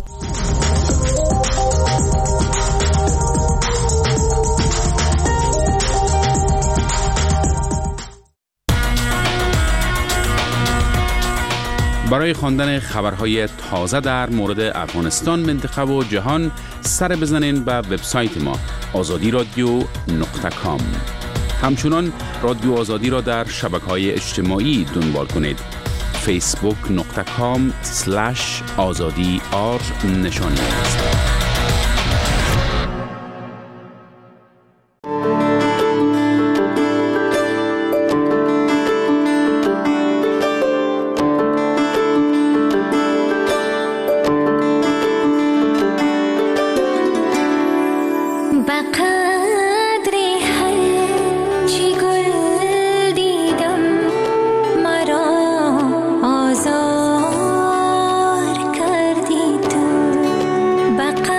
E: برای خواندن خبرهای تازه در مورد افغانستان، منطقه و جهان سر بزنین به وبسایت ما azadiradio.com. همچنان رادیو آزادی را در شبکه‌های اجتماعی دنبال کنید. facebook.com/azadi_r.
K: بقدر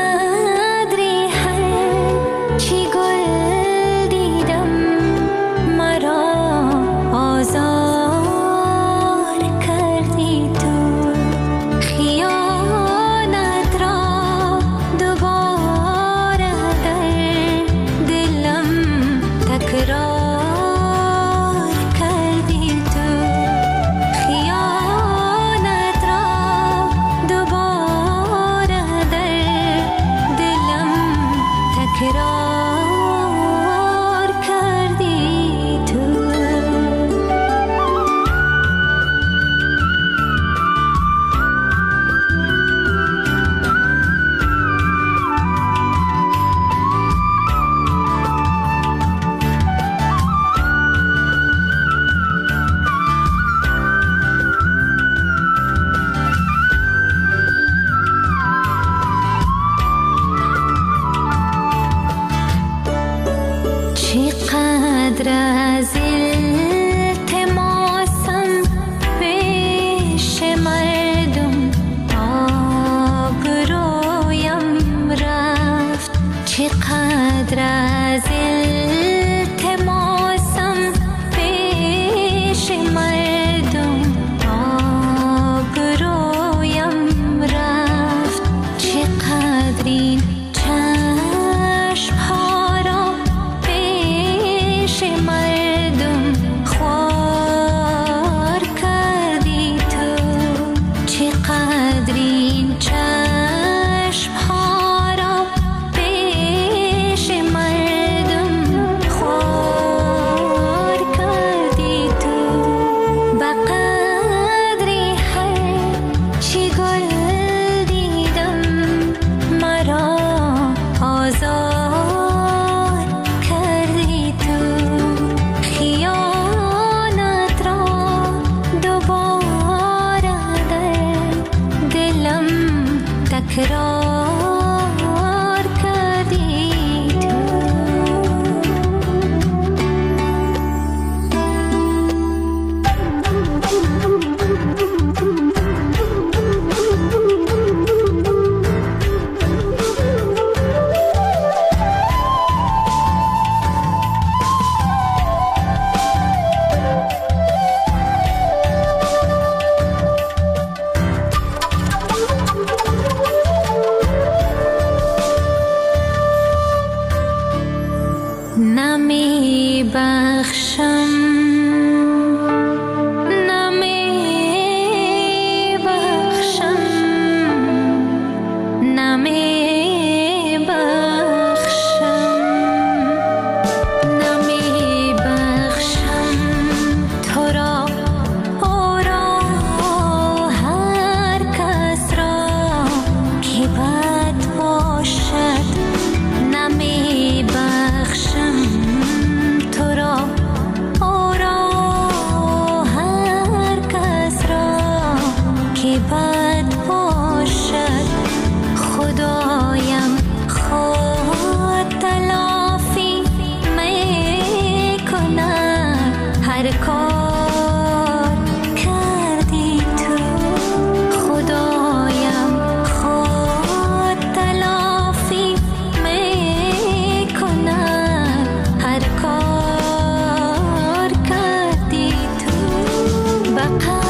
K: فقط